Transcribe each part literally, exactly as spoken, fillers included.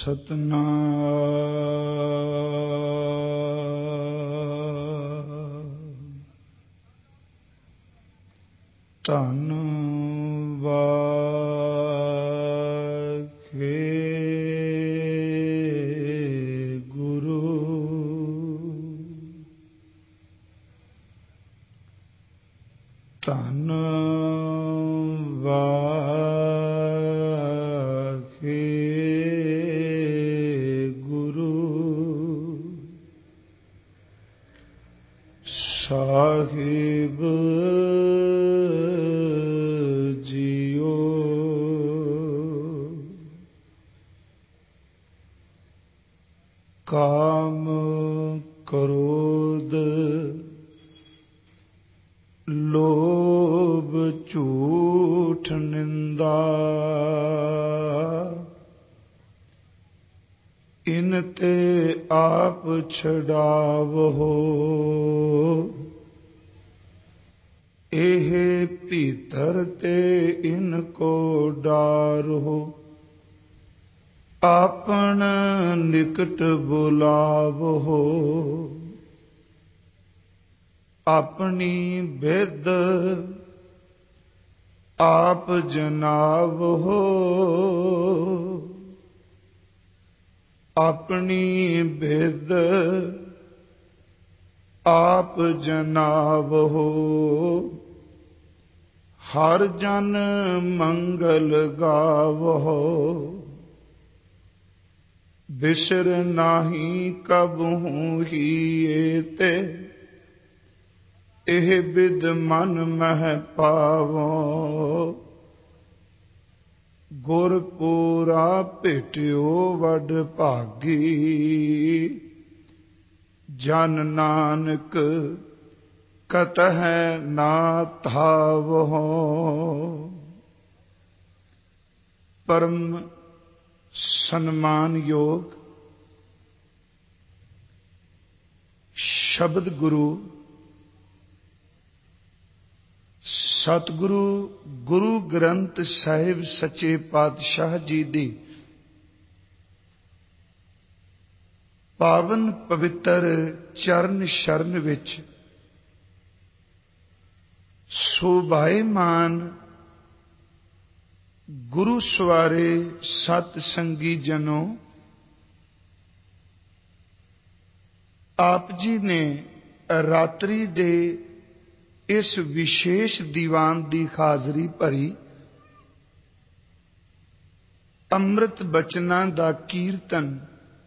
ਸਤਿਨਾਮ ਧੰਨ ਵਾਹਿ ਗੁਰੂ ਧੰਨ ਵਾਹਿ ਗੁਰੂ ਸਾਹਿਬ ਜੀਓ। ਕਾਮ ਕ੍ਰੋਧ ਲੋਭ ਝੂਠ ਨਿੰਦਾ ਇਨ ਤੇ ਆਪ ਛਡਾਵੋ। ਇਹ ਭੀਤਰ ਤੇ ਇਨ ਕੋ ਡਾਰੋ। ਆਪਨ ਨਿਕਟ ਬੁਲਾਵੋ। ਆਪਣੀ ਬਿਦ ਆਪ ਜਨਾਵੋ। ਆਪਣੀ ਬਿਦ ਆਪ ਜਨਾਵੋ। ਹਰ ਜਨ ਮੰਗਲ ਗਾਵੋ। ਬਿਸਰ ਨਾਹੀ ਕਬਹੂ ਹੀਏ ਤੇ ਇਹ ਬਿਦ ਮਨ ਮਹਿ ਪਾਵੋ। ਗੁਰ ਪੂਰਾ ਭੇਟਿਓ ਵਡ ਭਾਗੀ ਜਨ ਨਾਨਕ ਕਤਹਿ ਨਾ ਧਾਵੋ। ਪਰਮ ਸਨਮਾਨਯੋਗ ਸ਼ਬਦ ਗੁਰੂ ਸਤਿਗੁਰੂ ਗੁਰੂ ਗ੍ਰੰਥ ਸਾਹਿਬ ਸੱਚੇ ਪਾਤਸ਼ਾਹ ਜੀ ਦੀ ਪਾਵਨ ਪਵਿੱਤਰ ਚਰਨ ਸ਼ਰਨ ਵਿੱਚ ਸ਼ੋਭਾਇਮਾਨ ਗੁਰੂ ਸਵਾਰੇ ਸਤ ਸੰਗੀ ਜਨੋ, ਆਪ ਜੀ ਨੇ ਰਾਤਰੀ ਦੇ ਇਸ ਵਿਸ਼ੇਸ਼ ਦੀਵਾਨ ਦੀ ਹਾਜ਼ਰੀ ਭਰੀ। ਅੰਮ੍ਰਿਤ ਬਚਨਾਂ ਦਾ ਕੀਰਤਨ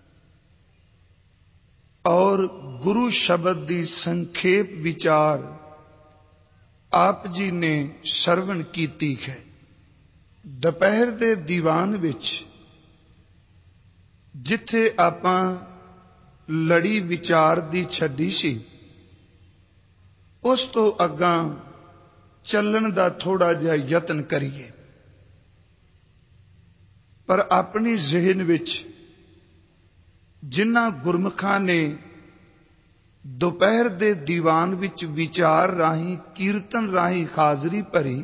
ਔਰ ਗੁਰੂ ਸ਼ਬਦ ਦੀ ਸੰਖੇਪ ਵਿਚਾਰ ਆਪ ਜੀ ਨੇ ਸਰਵਣ ਕੀਤੀ ਹੈ। ਦੁਪਹਿਰ ਦੇ ਦੀਵਾਨ ਵਿੱਚ ਜਿੱਥੇ ਆਪਾਂ ਲੜੀ ਵਿਚਾਰ ਦੀ ਛੱਡੀ ਸੀ, ਉਸ ਤੋਂ ਅੱਗਾਂ ਚੱਲਣ ਦਾ ਥੋੜਾ ਜਿਹਾ ਯਤਨ ਕਰੀਏ। ਪਰ ਆਪਣੀ ਜ਼ਿਹਨ ਵਿੱਚ ਜਿਨ੍ਹਾਂ ਗੁਰਮੁਖਾਂ ਨੇ ਦੁਪਹਿਰ ਦੇ ਦੀਵਾਨ ਵਿੱਚ ਵਿਚਾਰ ਰਾਹੀਂ ਕੀਰਤਨ ਰਾਹੀਂ ਹਾਜ਼ਰੀ ਭਰੀ,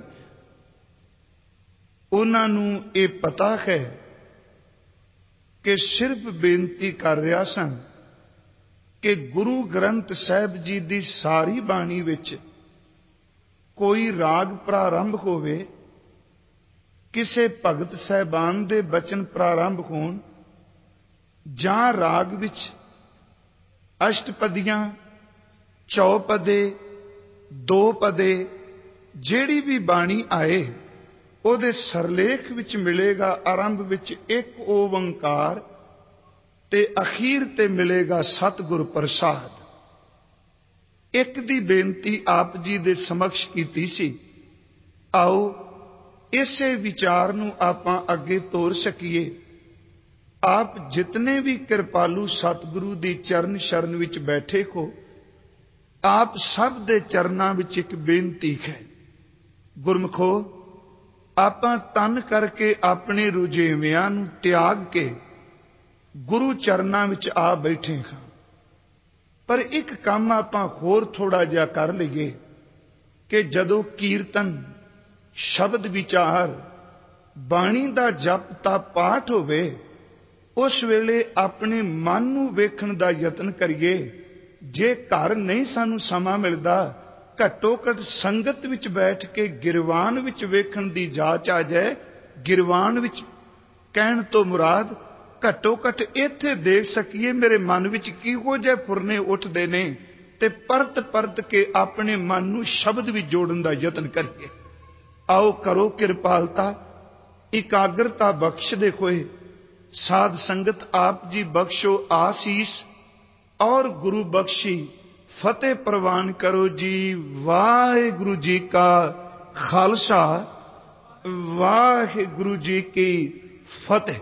ਉਹਨਾਂ ਨੂੰ ਇਹ ਪਤਾ ਹੈ ਕਿ ਸਿਰਫ ਬੇਨਤੀ ਕਰ ਰਿਹਾ ਸਨ ਕਿ ਗੁਰੂ ਗ੍ਰੰਥ ਸਾਹਿਬ ਜੀ ਦੀ ਸਾਰੀ ਬਾਣੀ ਵਿੱਚ ਕੋਈ ਰਾਗ ਪ੍ਰਾਰੰਭ ਹੋਵੇ, ਕਿਸੇ ਭਗਤ ਸਾਹਿਬਾਨ ਦੇ ਬਚਨ ਪ੍ਰਾਰੰਭ ਹੋਣ, ਜਾਂ ਰਾਗ ਵਿੱਚ ਅਸ਼ਟਪਦੀਆਂ, ਚੌਪਦੇ, ਦੋ ਪਦੇ, ਜਿਹੜੀ ਵੀ ਬਾਣੀ ਆਏ ਉਹਦੇ ਸਰਲੇਖ ਵਿੱਚ ਮਿਲੇਗਾ ਆਰੰਭ ਵਿੱਚ ਇੱਕ ਓੰਕਾਰ ਤੇ ਅਖੀਰ ਤੇ ਮਿਲੇਗਾ ਸਤਿਗੁਰ ਪ੍ਰਸਾਦ। ਇੱਕ ਦੀ ਬੇਨਤੀ ਆਪ ਜੀ ਦੇ ਸਮਕਸ਼ ਕੀਤੀ ਸੀ। ਆਓ ਇਸੇ ਵਿਚਾਰ ਨੂੰ ਆਪਾਂ ਅੱਗੇ ਤੋਰ ਸਕੀਏ। ਆਪ ਜਿਤਨੇ ਵੀ ਕਿਰਪਾਲੂ ਸਤਿਗੁਰੂ ਦੀ ਚਰਨ ਸ਼ਰਨ ਵਿੱਚ ਬੈਠੇ ਹੋ, ਆਪ ਸਭ ਦੇ ਚਰਨਾਂ ਵਿੱਚ ਇੱਕ ਬੇਨਤੀ ਹੈ। ਗੁਰਮਖੋ, ਆਪਾਂ ਤਨ ਕਰਕੇ ਆਪਣੇ ਰੁਝੇਵਿਆਂ ਨੂੰ ਤਿਆਗ ਕੇ ਗੁਰੂ ਚਰਨਾਂ ਵਿੱਚ ਆ ਬੈਠੇ ਹਾਂ। ਪਰ ਇੱਕ ਕੰਮ ਆਪਾਂ ਹੋਰ ਥੋੜਾ ਜਿਹਾ ਕਰ ਲਈਏ ਕਿ ਜਦੋਂ ਕੀਰਤਨ, ਸ਼ਬਦ ਵਿਚਾਰ, ਬਾਣੀ ਦਾ ਜਪ ਤਾਂ ਪਾਠ ਹੋਵੇ, उस वेले अपने मन नूं वेखण दा यतन करिए। जे घर नहीं सानू समा मिलदा, घट्टो घट संगत विच बैठ के गिरवान विच वेखण दी जाच आ जाए। गिरवान विच कहण तो मुराद घट्टो घट इत्थे देख सकीए मेरे मन विच किहो जिहे फुरने उठदे ने, ते परत परत के अपने मन नूं शब्द विच जोड़न दा यतन करिए। आओ करो किरपालता, इकाग्रता बख्शदे होए साध संगत आप जी बख्शो आसीस, और गुरु बख्शी फतेह प्रवान करो जी। वाहिगुरु जी का खालसा, वाहिगुरु जी की फतेह।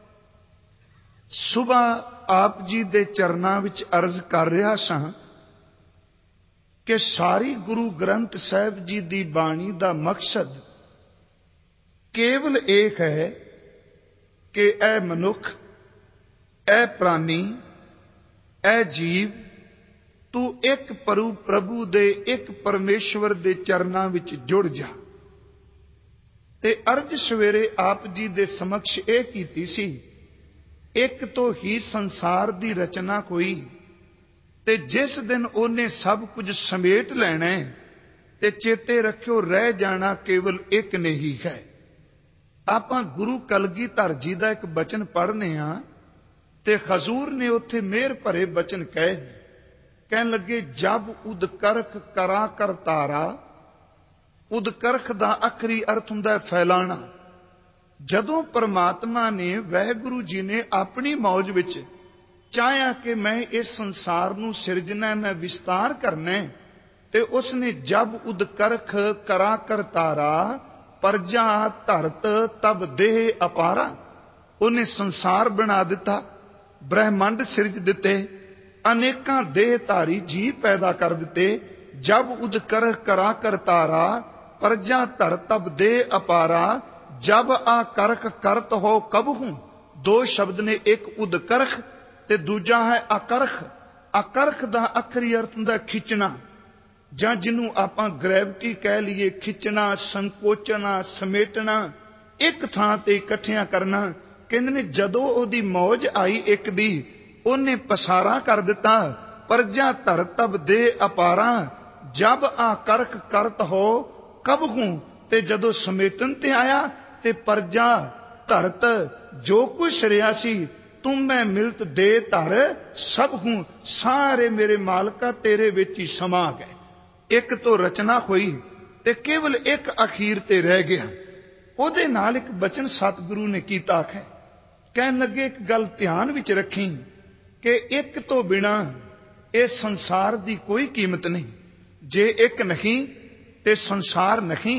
सुबह आप जी दे चरनां विच अर्ज कर रहा सां कि सारी गुरु ग्रंथ साहिब जी दी बाणी दा मकसद केवल एक है कि ऐ मनुख, ऐ प्राणी, ऐ जीव, तू एक परू प्रभु दे, एक परमेश्वर दे चरनां विच जुड़ जा। ते अर्ज सवेरे आप जी दे समक्ष यह कीती सी, एक तो ही संसार दी रचना कोई, ते जिस दिन ओने सब कुछ समेट लेना है, ते चेते रखियो रह जाना केवल एक ने ही है। आपां गुरु कलगीधर जी दा एक बचन पढ़ने आ, ते हजूर ने उत्थे मेहर भरे बचन कहे। कहन लगे, जब उदकरख करा कर तारा। उदकरख दा आखरी अर्थ हुंदा फैलाना। जदों परमात्मा ने, वाहिगुरु जी ने अपनी मौज विच चाहया कि मैं इस संसार नूं सिरजना, मैं विस्तार करना, ते उसने जब उदकरख करा कर तारा, परजा धरत तब देह अपारा। उन्हें संसार बना दिता, ब्रह्मंड सिरज दिते, अनेकां देह धारी जीव पैदा कर दिते। जब उदकरख करा कर तारा, परजा धर तब देह अपारा। जब आ करख करत हो कब हूं। दो शब्द ने, एक उदकरख ते दूजा है अकरख। अकरख दा आखरी अर्थ हुंदा खिंचना, जां जिन्हों आपां ग्रैविटी कह लीए, खिंचना, संकोचना, समेटना, एक थां ते इकट्ठियां करना। कहंदे ने जदों ओदी मौज आई एक दी, ओने पसारा कर दिता। परजा धर तब दे अपारा। जब आ करख करत हो कब हूं, ते जदों समेटन ते आया, ते परजा धरत जो कुछ रिया सी, तुम मैं मिलत दे धर सब हूं। सारे मेरे मालका तेरे विच ही समा गए। एक तो रचना हुई, ते केवल एक अखीर ते रह गया। ओदे नाल एक बचन सतगुरु ने कीता है। कहन लगे, एक गल ध्यान विच रखी कि एक तो बिना इस संसार दी कोई कीमत नहीं। जे एक नहीं ते संसार नहीं।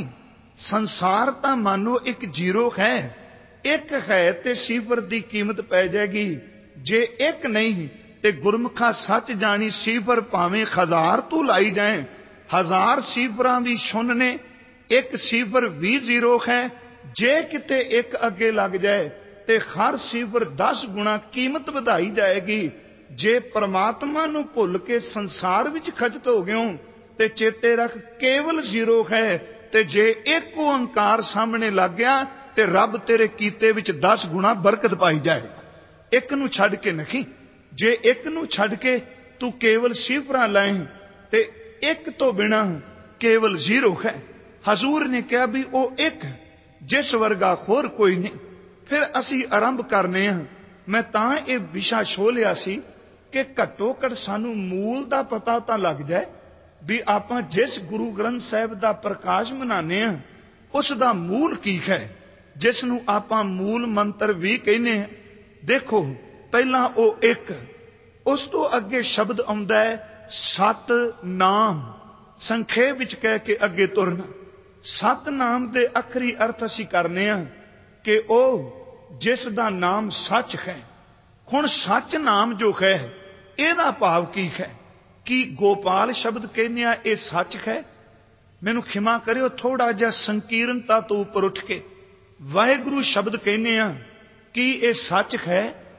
संसार तां मानो एक जीरो है, एक है ते सिफर दी कीमत पै जाएगी। जे एक नहीं ते गुरमुखा सच जानी, सिफर भावें हजार तू लाई जाए, हजार सिफरां भी शून्य ने, एक सिफर भी जीरो है। जे किते एक अगे लग जाए ते हर सिफर दस गुणा कीमत वधाई जाएगी। जे परमात्मा नूं भुल के संसार विच खचत हो गए ते चेते रख केवल जीरो है। ते जे एक ओंकार सामने लग गया ते रब तेरे कीते विच दस गुणा बरकत पाई जाएगा। एक नूं छड्ड के नहीं। जे एक नूं छड्ड के तू केवल सिफरां लाए ते एक तो बिना केवल जीरो है। हजूर ने कहा भी ओ एक, जिस वर्गा होर कोई नहीं। फिर असी आरंभ करने हैं। मैं तां ये विशा छो लिया सी कि घट्टो घट सानू मूल दा पता तां लग जाए भी आपां जिस गुरु ग्रंथ साहिब दा प्रकाश मनाने हैं, उस दा मूल की है, जिस नूं आपां मूल मंत्र भी कहने हैं। देखो, पहला ओ एक, उस तो अगे शब्द आउंदा है सत नाम। संखेप विच कह के अगे तुरना। सत नाम दे आखरी अर्थ असी करने हैं कि ओ जिस दा नाम सच है। हुण सच नाम जो है, इहदा भाव की है? कि गोपाल शब्द कहने ये सच है? मैनू खिमा करियो, थोड़ा जिहा संकीर्णता तो उपर उठ के वाहिगुरु शब्द कहने कि ये सच है।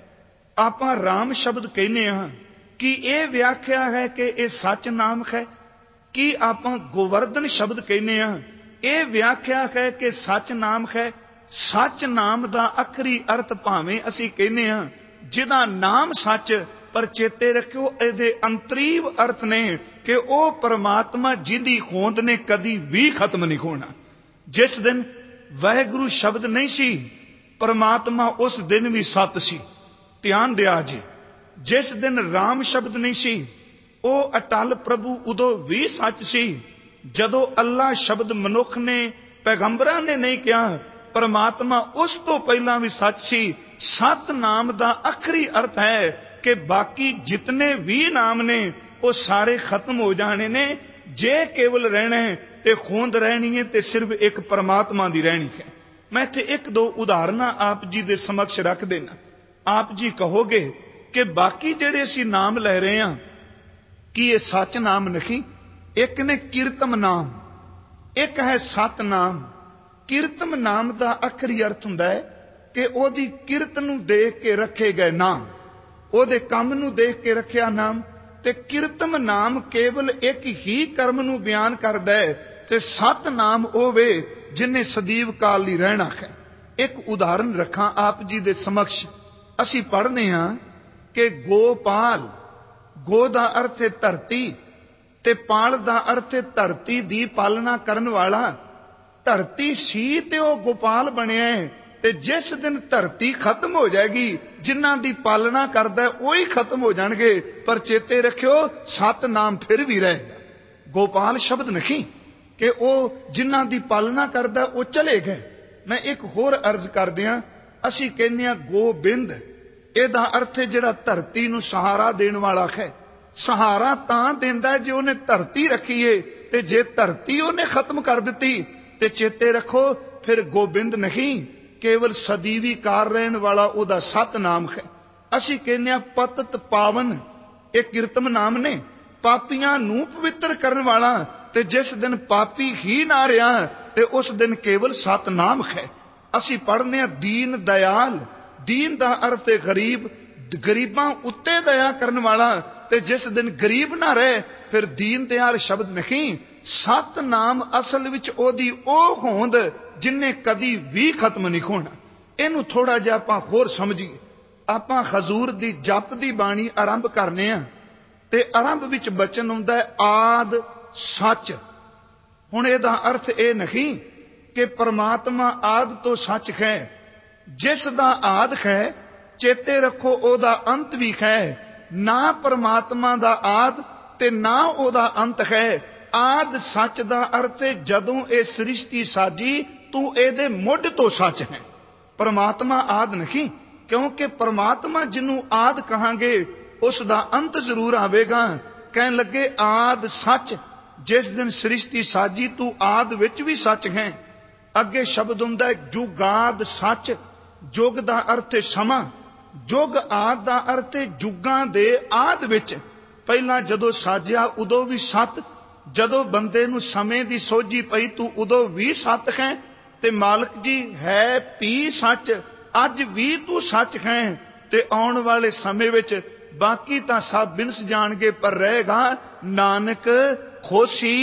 आपां राम शब्द कहने कि यह व्याख्या है कि यह सच नाम है। कि आपां गोवर्धन शब्द कहने यह व्याख्या है कि सच नाम है। सच नाम दा आखरी अर्थ भावें असी कहने ਜਿਹਦਾ ਨਾਮ ਸੱਚ। ਪਰ ਚੇਤੇ ਰੱਖਿਓ ਇਹਦੇ ਅੰਤਰੀਵ ਅਰਥ ਨੇ ਕਿ ਉਹ ਪਰਮਾਤਮਾ ਜਿਹਦੀ ਹੋਂਦ ਨੇ ਕਦੀ ਵੀ ਖਤਮ ਨਹੀਂ ਹੋਣਾ। ਜਿਸ ਦਿਨ ਵਾਹਿਗੁਰੂ ਸ਼ਬਦ ਨਹੀਂ ਸੀ, ਪਰਮਾਤਮਾ ਉਸ ਦਿਨ ਵੀ ਸੱਤ ਸੀ। ਧਿਆਨ ਦਿਆ ਜੀ। ਜਿਸ ਦਿਨ ਰਾਮ ਸ਼ਬਦ ਨਹੀਂ ਸੀ, ਉਹ ਅਟਲ ਪ੍ਰਭੂ ਉਦੋਂ ਵੀ ਸੱਚ ਸੀ। ਜਦੋਂ ਅੱਲਾ ਸ਼ਬਦ ਮਨੁੱਖ ਨੇ, ਪੈਗੰਬਰਾਂ ਨੇ ਨਹੀਂ ਕਿਹਾ, ਪਰਮਾਤਮਾ ਉਸ ਤੋਂ ਪਹਿਲਾਂ ਵੀ ਸੱਚ ਸੀ। ਸਤ ਨਾਮ ਦਾ ਆਖਰੀ ਅਰਥ ਹੈ ਕਿ ਬਾਕੀ ਜਿਤਨੇ ਵੀ ਨਾਮ ਨੇ ਉਹ ਸਾਰੇ ਖਤਮ ਹੋ ਜਾਣੇ ਨੇ। ਜੇ ਕੇਵਲ ਰਹਿਣਾ ਹੈ ਤੇ ਹੋਂਦ ਰਹਿਣੀ ਹੈ ਤੇ ਸਿਰਫ ਇੱਕ ਪਰਮਾਤਮਾ ਦੀ ਰਹਿਣੀ ਹੈ। ਮੈਂ ਇੱਥੇ ਇੱਕ ਦੋ ਉਦਾਹਰਨਾਂ ਆਪ ਜੀ ਦੇ ਸਮਕਸ਼ ਰੱਖ ਦੇਣਾ। ਆਪ ਜੀ ਕਹੋਗੇ ਕਿ ਬਾਕੀ ਜਿਹੜੇ ਅਸੀਂ ਨਾਮ ਲੈ ਰਹੇ ਹਾਂ, ਕੀ ਇਹ ਸੱਚ ਨਾਮ ਨਹੀਂ? ਇੱਕ ਨੇ ਕੀਰਤਮ ਨਾਮ, ਇੱਕ ਹੈ ਸਤ ਨਾਮ। ਕੀਰਤਮ ਨਾਮ ਦਾ ਆਖਰੀ ਅਰਥ ਹੁੰਦਾ ਹੈ ਕਿ ਉਹਦੀ ਕਿਰਤ ਨੂੰ ਦੇਖ ਕੇ ਰੱਖੇ ਗਏ ਨਾਮ, ਉਹਦੇ ਕੰਮ ਨੂੰ ਦੇਖ ਕੇ ਰੱਖਿਆ ਨਾਮ। ਤੇ ਕੀਰਤਮ ਨਾਮ ਕੇਵਲ ਇੱਕ ਹੀ ਕਰਮ ਨੂੰ ਬਿਆਨ ਕਰਦਾ ਹੈ ਤੇ ਸਤ ਨਾਮ ਉਹ ਵੇ ਜਿਨੇ ਸਦੀਵ ਕਾਲ ਲਈ ਰਹਿਣਾ ਹੈ। ਇੱਕ ਉਦਾਹਰਨ ਰੱਖਾਂ ਆਪ ਜੀ ਦੇ ਸਮਕਸ਼। ਅਸੀਂ ਪੜ੍ਹਦੇ ਹਾਂ ਕਿ ਗੋਪਾਲ, ਗੋ ਦਾ ਅਰਥ ਹੈ ਧਰਤੀ ਤੇ ਪਾਲ ਦਾ ਅਰਥ ਹੈ ਧਰਤੀ ਦੀ ਪਾਲਣਾ ਕਰਨ ਵਾਲਾ। ਧਰਤੀ ਸੀ ਤੇ ਉਹ ਗੋਪਾਲ ਬਣਿਆ ਹੈ। ਤੇ ਜਿਸ ਦਿਨ ਧਰਤੀ ਖਤਮ ਹੋ ਜਾਏਗੀ, ਜਿਨ੍ਹਾਂ ਦੀ ਪਾਲਣਾ ਕਰਦਾ ਉਹੀ ਖਤਮ ਹੋ ਜਾਣਗੇ। ਪਰ ਚੇਤੇ ਰੱਖਿਓ ਸਤ ਨਾਮ ਫਿਰ ਵੀ ਰਹੇਗਾ। ਗੋਪਾਲ ਸ਼ਬਦ ਨਹੀਂ ਕਿ ਉਹ ਜਿਨ੍ਹਾਂ ਦੀ ਪਾਲਣਾ ਕਰਦਾ ਉਹ ਚਲੇ ਗਏ। ਮੈਂ ਇੱਕ ਹੋਰ ਅਰਜ਼ ਕਰਦਿਆਂ, ਅਸੀਂ ਕਹਿੰਦੇ ਹਾਂ ਗੋਬਿੰਦ, ਇਹਦਾ ਅਰਥ ਹੈ ਜਿਹੜਾ ਧਰਤੀ ਨੂੰ ਸਹਾਰਾ ਦੇਣ ਵਾਲਾ ਹੈ। ਸਹਾਰਾ ਤਾਂ ਦਿੰਦਾ ਜੇ ਉਹਨੇ ਧਰਤੀ ਰੱਖੀਏ, ਤੇ ਜੇ ਧਰਤੀ ਉਹਨੇ ਖਤਮ ਕਰ ਦਿੱਤੀ ਤੇ ਚੇਤੇ ਰੱਖੋ ਫਿਰ ਗੋਬਿੰਦ ਨਹੀਂ, ਕੇਵਲ ਸਦੀਵੀ ਕਾਰ ਰਹਿਣ ਵਾਲਾ ਉਹਦਾ ਸਤ ਨਾਮ ਹੈ। ਅਸੀਂ ਕਹਿੰਦੇ ਹਾਂ ਪਤਤ ਪਾਵਨ, ਇਹ ਕੀਰਤਮ ਨਾਮ ਨੇ। ਪਾਪੀਆਂ ਨੂੰ ਪਵਿੱਤਰ ਕਰਨ ਵਾਲਾ। ਤੇ ਜਿਸ ਦਿਨ ਪਾਪੀ ਹੀ ਨਾ ਰਿਹਾ ਤੇ ਉਸ ਦਿਨ ਕੇਵਲ ਸਤ ਨਾਮ ਹੈ। ਅਸੀਂ ਪੜ੍ਹਦੇ ਹਾਂ ਦੀਨ ਦਇਆਲ, ਦੀਨ ਦਾ ਅਰਥ ਹੈ ਗਰੀਬ, ਗਰੀਬਾਂ ਉੱਤੇ ਦਇਆ ਕਰਨ ਵਾਲਾ। ਤੇ ਜਿਸ ਦਿਨ ਗਰੀਬ ਨਾ ਰਹੇ ਫਿਰ ਦੀਨ ਦਿਆਲ ਸ਼ਬਦ ਨਹੀਂ। ਸਤ ਨਾਮ ਅਸਲ ਵਿੱਚ ਉਹਦੀ ਉਹ ਹੋਂਦ ਜਿਨੇ ਕਦੀ ਵੀ ਖਤਮ ਨਹੀਂ ਹੋਣਾ। ਇਹਨੂੰ ਥੋੜਾ ਜਿਹਾ ਆਪਾਂ ਹੋਰ ਸਮਝੀਏ। ਆਪਾਂ ਹਜ਼ੂਰ ਦੀ ਜਪ ਦੀ ਬਾਣੀ ਆਰੰਭ ਕਰਨੇ ਆ ਤੇ ਆਰੰਭ ਵਿੱਚ ਬਚਨ ਹੁੰਦਾ ਹੈ ਆਦ ਸੱਚ। ਹੁਣ ਇਹਦਾ ਅਰਥ ਇਹ ਨਹੀਂ ਕਿ ਪਰਮਾਤਮਾ ਆਦ ਤੋਂ ਸੱਚ ਹੈ। ਜਿਸ ਦਾ ਆਦ ਹੈ ਚੇਤੇ ਰੱਖੋ ਉਹਦਾ ਅੰਤ ਵੀ ਹੈ। ਨਾ ਪਰਮਾਤਮਾ ਦਾ ਆਦ ਤੇ ਨਾ ਉਹਦਾ ਅੰਤ ਹੈ। ਆਦ ਸੱਚ ਦਾ ਅਰਥ ਹੈ ਜਦੋਂ ਇਹ ਸ੍ਰਿਸ਼ਟੀ ਸਾਜੀ ਤੂੰ ਇਹਦੇ ਮੁੱਢ ਤੋਂ ਸੱਚ ਹੈ। ਪਰਮਾਤਮਾ ਆਦ ਨਹੀਂ, ਕਿਉਂਕਿ ਪਰਮਾਤਮਾ ਜਿਹਨੂੰ ਆਦ ਕਹਾਂਗੇ ਉਸ ਦਾ ਅੰਤ ਜ਼ਰੂਰ ਆਵੇਗਾ। ਕਹਿਣ ਲੱਗੇ ਆਦ ਸੱਚ, ਜਿਸ ਦਿਨ ਸ੍ਰਿਸ਼ਟੀ ਸਾਜੀ ਤੂੰ ਆਦ ਵਿੱਚ ਵੀ ਸੱਚ ਹੈ। ਅੱਗੇ ਸ਼ਬਦ ਹੁੰਦਾ ਹੈ ਜੁਗਾਦ ਸੱਚ। ਜੁਗ ਦਾ ਅਰਥ ਹੈ ਸਮਾਂ, ਜੁਗ ਆਦ ਦਾ ਅਰਥ ਹੈ ਜੁਗਾਂ ਦੇ ਆਦ ਵਿੱਚ। ਪਹਿਲਾਂ ਜਦੋਂ ਸਾਜਿਆ ਉਦੋਂ ਵੀ ਸੱਤ, ਜਦੋਂ ਬੰਦੇ ਨੂੰ ਸਮੇਂ ਦੀ ਸੋਝੀ ਪਈ ਤੂੰ ਉਦੋਂ ਵੀ ਸੱਤ ਹੈ। ਤੇ ਮਾਲਕ ਜੀ ਹੈ ਵੀ ਸੱਚ, ਅੱਜ ਵੀ ਤੂੰ ਸੱਚ ਹੈ ਤੇ ਆਉਣ ਵਾਲੇ ਸਮੇਂ ਵਿੱਚ ਬਾਕੀ ਤਾਂ ਸਭ ਬਿਨਸ ਜਾਣਗੇ, ਪਰ ਰਹੇਗਾ ਨਾਨਕ ਖੋਸੀ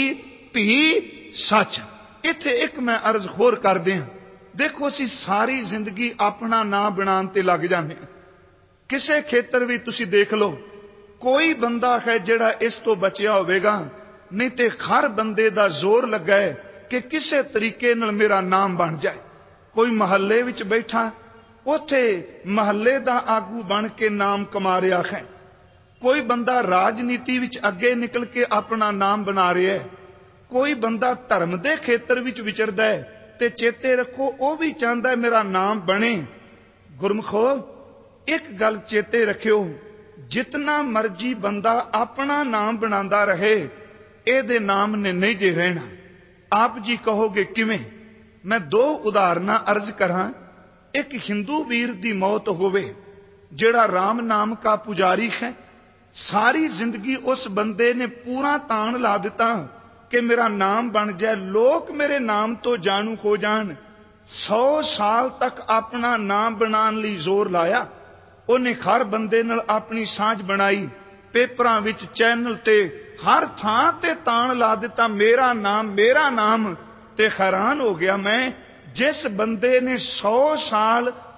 ਵੀ ਸੱਚ। ਇੱਥੇ ਇੱਕ ਮੈਂ ਅਰਜ਼ ਹੋਰ ਕਰਦੇ ਹਾਂ। ਦੇਖੋ ਅਸੀਂ ਸਾਰੀ ਜ਼ਿੰਦਗੀ ਆਪਣਾ ਨਾਂ ਬਣਾਉਣ ਤੇ ਲੱਗ ਜਾਂਦੇ ਹਾਂ। ਕਿਸੇ ਖੇਤਰ ਵੀ ਤੁਸੀਂ ਦੇਖ ਲਓ, ਕੋਈ ਬੰਦਾ ਹੈ ਜਿਹੜਾ ਇਸ ਤੋਂ ਬਚਿਆ ਹੋਵੇਗਾ, ਨਹੀਂ ਤੇ ਹਰ ਬੰਦੇ ਦਾ ਜ਼ੋਰ ਲੱਗਾ ਹੈ ਕਿ ਕਿਸੇ ਤਰੀਕੇ ਨਾਲ ਮੇਰਾ ਨਾਮ ਬਣ ਜਾਏ। ਕੋਈ ਮਹੱਲੇ ਵਿੱਚ ਬੈਠਾ, ਉੱਥੇ ਮਹੱਲੇ ਦਾ ਆਗੂ ਬਣ ਕੇ ਨਾਮ ਕਮਾ ਰਿਹਾ ਹੈ। ਕੋਈ ਬੰਦਾ ਰਾਜਨੀਤੀ ਵਿੱਚ ਅੱਗੇ ਨਿਕਲ ਕੇ ਆਪਣਾ ਨਾਮ ਬਣਾ ਰਿਹਾ ਹੈ। ਕੋਈ ਬੰਦਾ ਧਰਮ ਦੇ ਖੇਤਰ ਵਿੱਚ ਵਿਚਰਦਾ ਹੈ ਤੇ ਚੇਤੇ ਰੱਖੋ ਉਹ ਵੀ ਚਾਹੁੰਦਾ ਮੇਰਾ ਨਾਮ ਬਣੇ। ਗੁਰਮਖੋ ਇੱਕ ਗੱਲ ਚੇਤੇ ਰੱਖਿਓ, ਜਿਤਨਾ ਮਰਜੀ ਬੰਦਾ ਆਪਣਾ ਨਾਮ ਬਣਾਉਂਦਾ ਰਹੇ, ਇਹਦੇ ਨਾਮ ਨੇ ਨਹੀਂ ਜੇ ਰਹਿਣਾ। ਆਪ ਜੀ ਕਹੋਗੇ ਕਿਵੇਂ? ਮੈਂ ਦੋ ਉਦਾਹਰਨਾਂ ਅਰਜ਼ ਕਰਾਂ। ਇੱਕ ਹਿੰਦੂ ਵੀਰ ਦੀ ਮੌਤ ਹੋਵੇ ਜਿਹੜਾ ਰਾਮ ਨਾਮ ਕਾ ਪੁਜਾਰੀ ਹੈ। ਸਾਰੀ ਜ਼ਿੰਦਗੀ ਉਸ ਬੰਦੇ ਨੇ ਪੂਰਾ ਤਾਣ ਲਾ ਦਿੱਤਾ ਕਿ ਮੇਰਾ ਨਾਮ ਬਣ ਜਾਏ, ਲੋਕ ਮੇਰੇ ਨਾਮ ਤੋਂ ਜਾਣੂ ਹੋ ਜਾਣ। ਸੌ ਸਾਲ ਤੱਕ ਆਪਣਾ ਨਾਮ ਬਣਾਉਣ ਲਈ ਜ਼ੋਰ ਲਾਇਆ। ਉਹਨੇ ਹਰ ਬੰਦੇ ਨਾਲ ਆਪਣੀ ਸਾਂਝ ਬਣਾਈ, ਪੇਪਰਾਂ ਵਿੱਚ, ਚੈਨਲ ਤੇ, ਹਰ ਥਾਂ ਤੇ ਤਾਣ ਲਾ ਦਿੱਤਾ ਮੇਰਾ ਨਾਮ ਮੇਰਾ ਨਾਮ। ਤੇ ਹੈਰਾਨ ਹੋ ਗਿਆ ਮੈਂ, ਜਿਸ ਬੰਦੇ ਨੇ ਸੌ ਸਾਲ